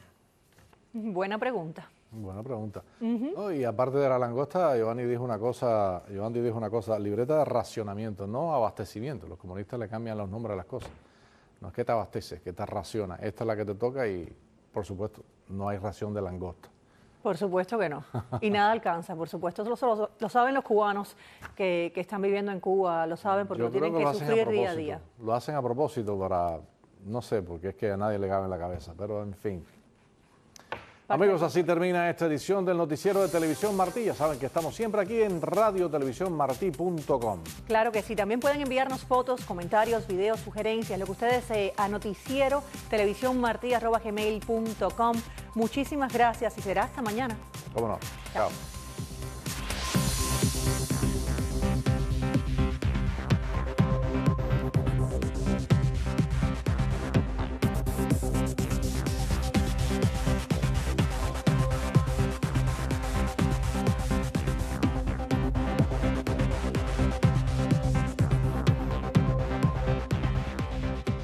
Speaker 2: Buena pregunta.
Speaker 1: Buena pregunta. Y aparte de la langosta, Joandy dijo una cosa, libreta de racionamiento, no abastecimiento. Los comunistas le cambian los nombres a las cosas. No es que te abasteces, que te raciona. Esta es la que te toca y, por supuesto, no hay ración de langosta.
Speaker 2: Por supuesto que no. Y nada alcanza, por supuesto. Eso lo saben los cubanos que están viviendo en Cuba, lo saben porque lo tienen que sufrir día a día.
Speaker 1: Lo hacen a propósito para, no sé, porque es que a nadie le cabe en la cabeza, pero en fin. Amigos, así termina esta edición del Noticiero de Televisión Martí. Ya saben que estamos siempre aquí en radiotelevisiónmartí.com.
Speaker 2: Claro que sí. También pueden enviarnos fotos, comentarios, videos, sugerencias, lo que ustedes a noticiero televisiónmartí@gmail.com. Muchísimas gracias y será hasta mañana.
Speaker 1: ¿Cómo no? Chao.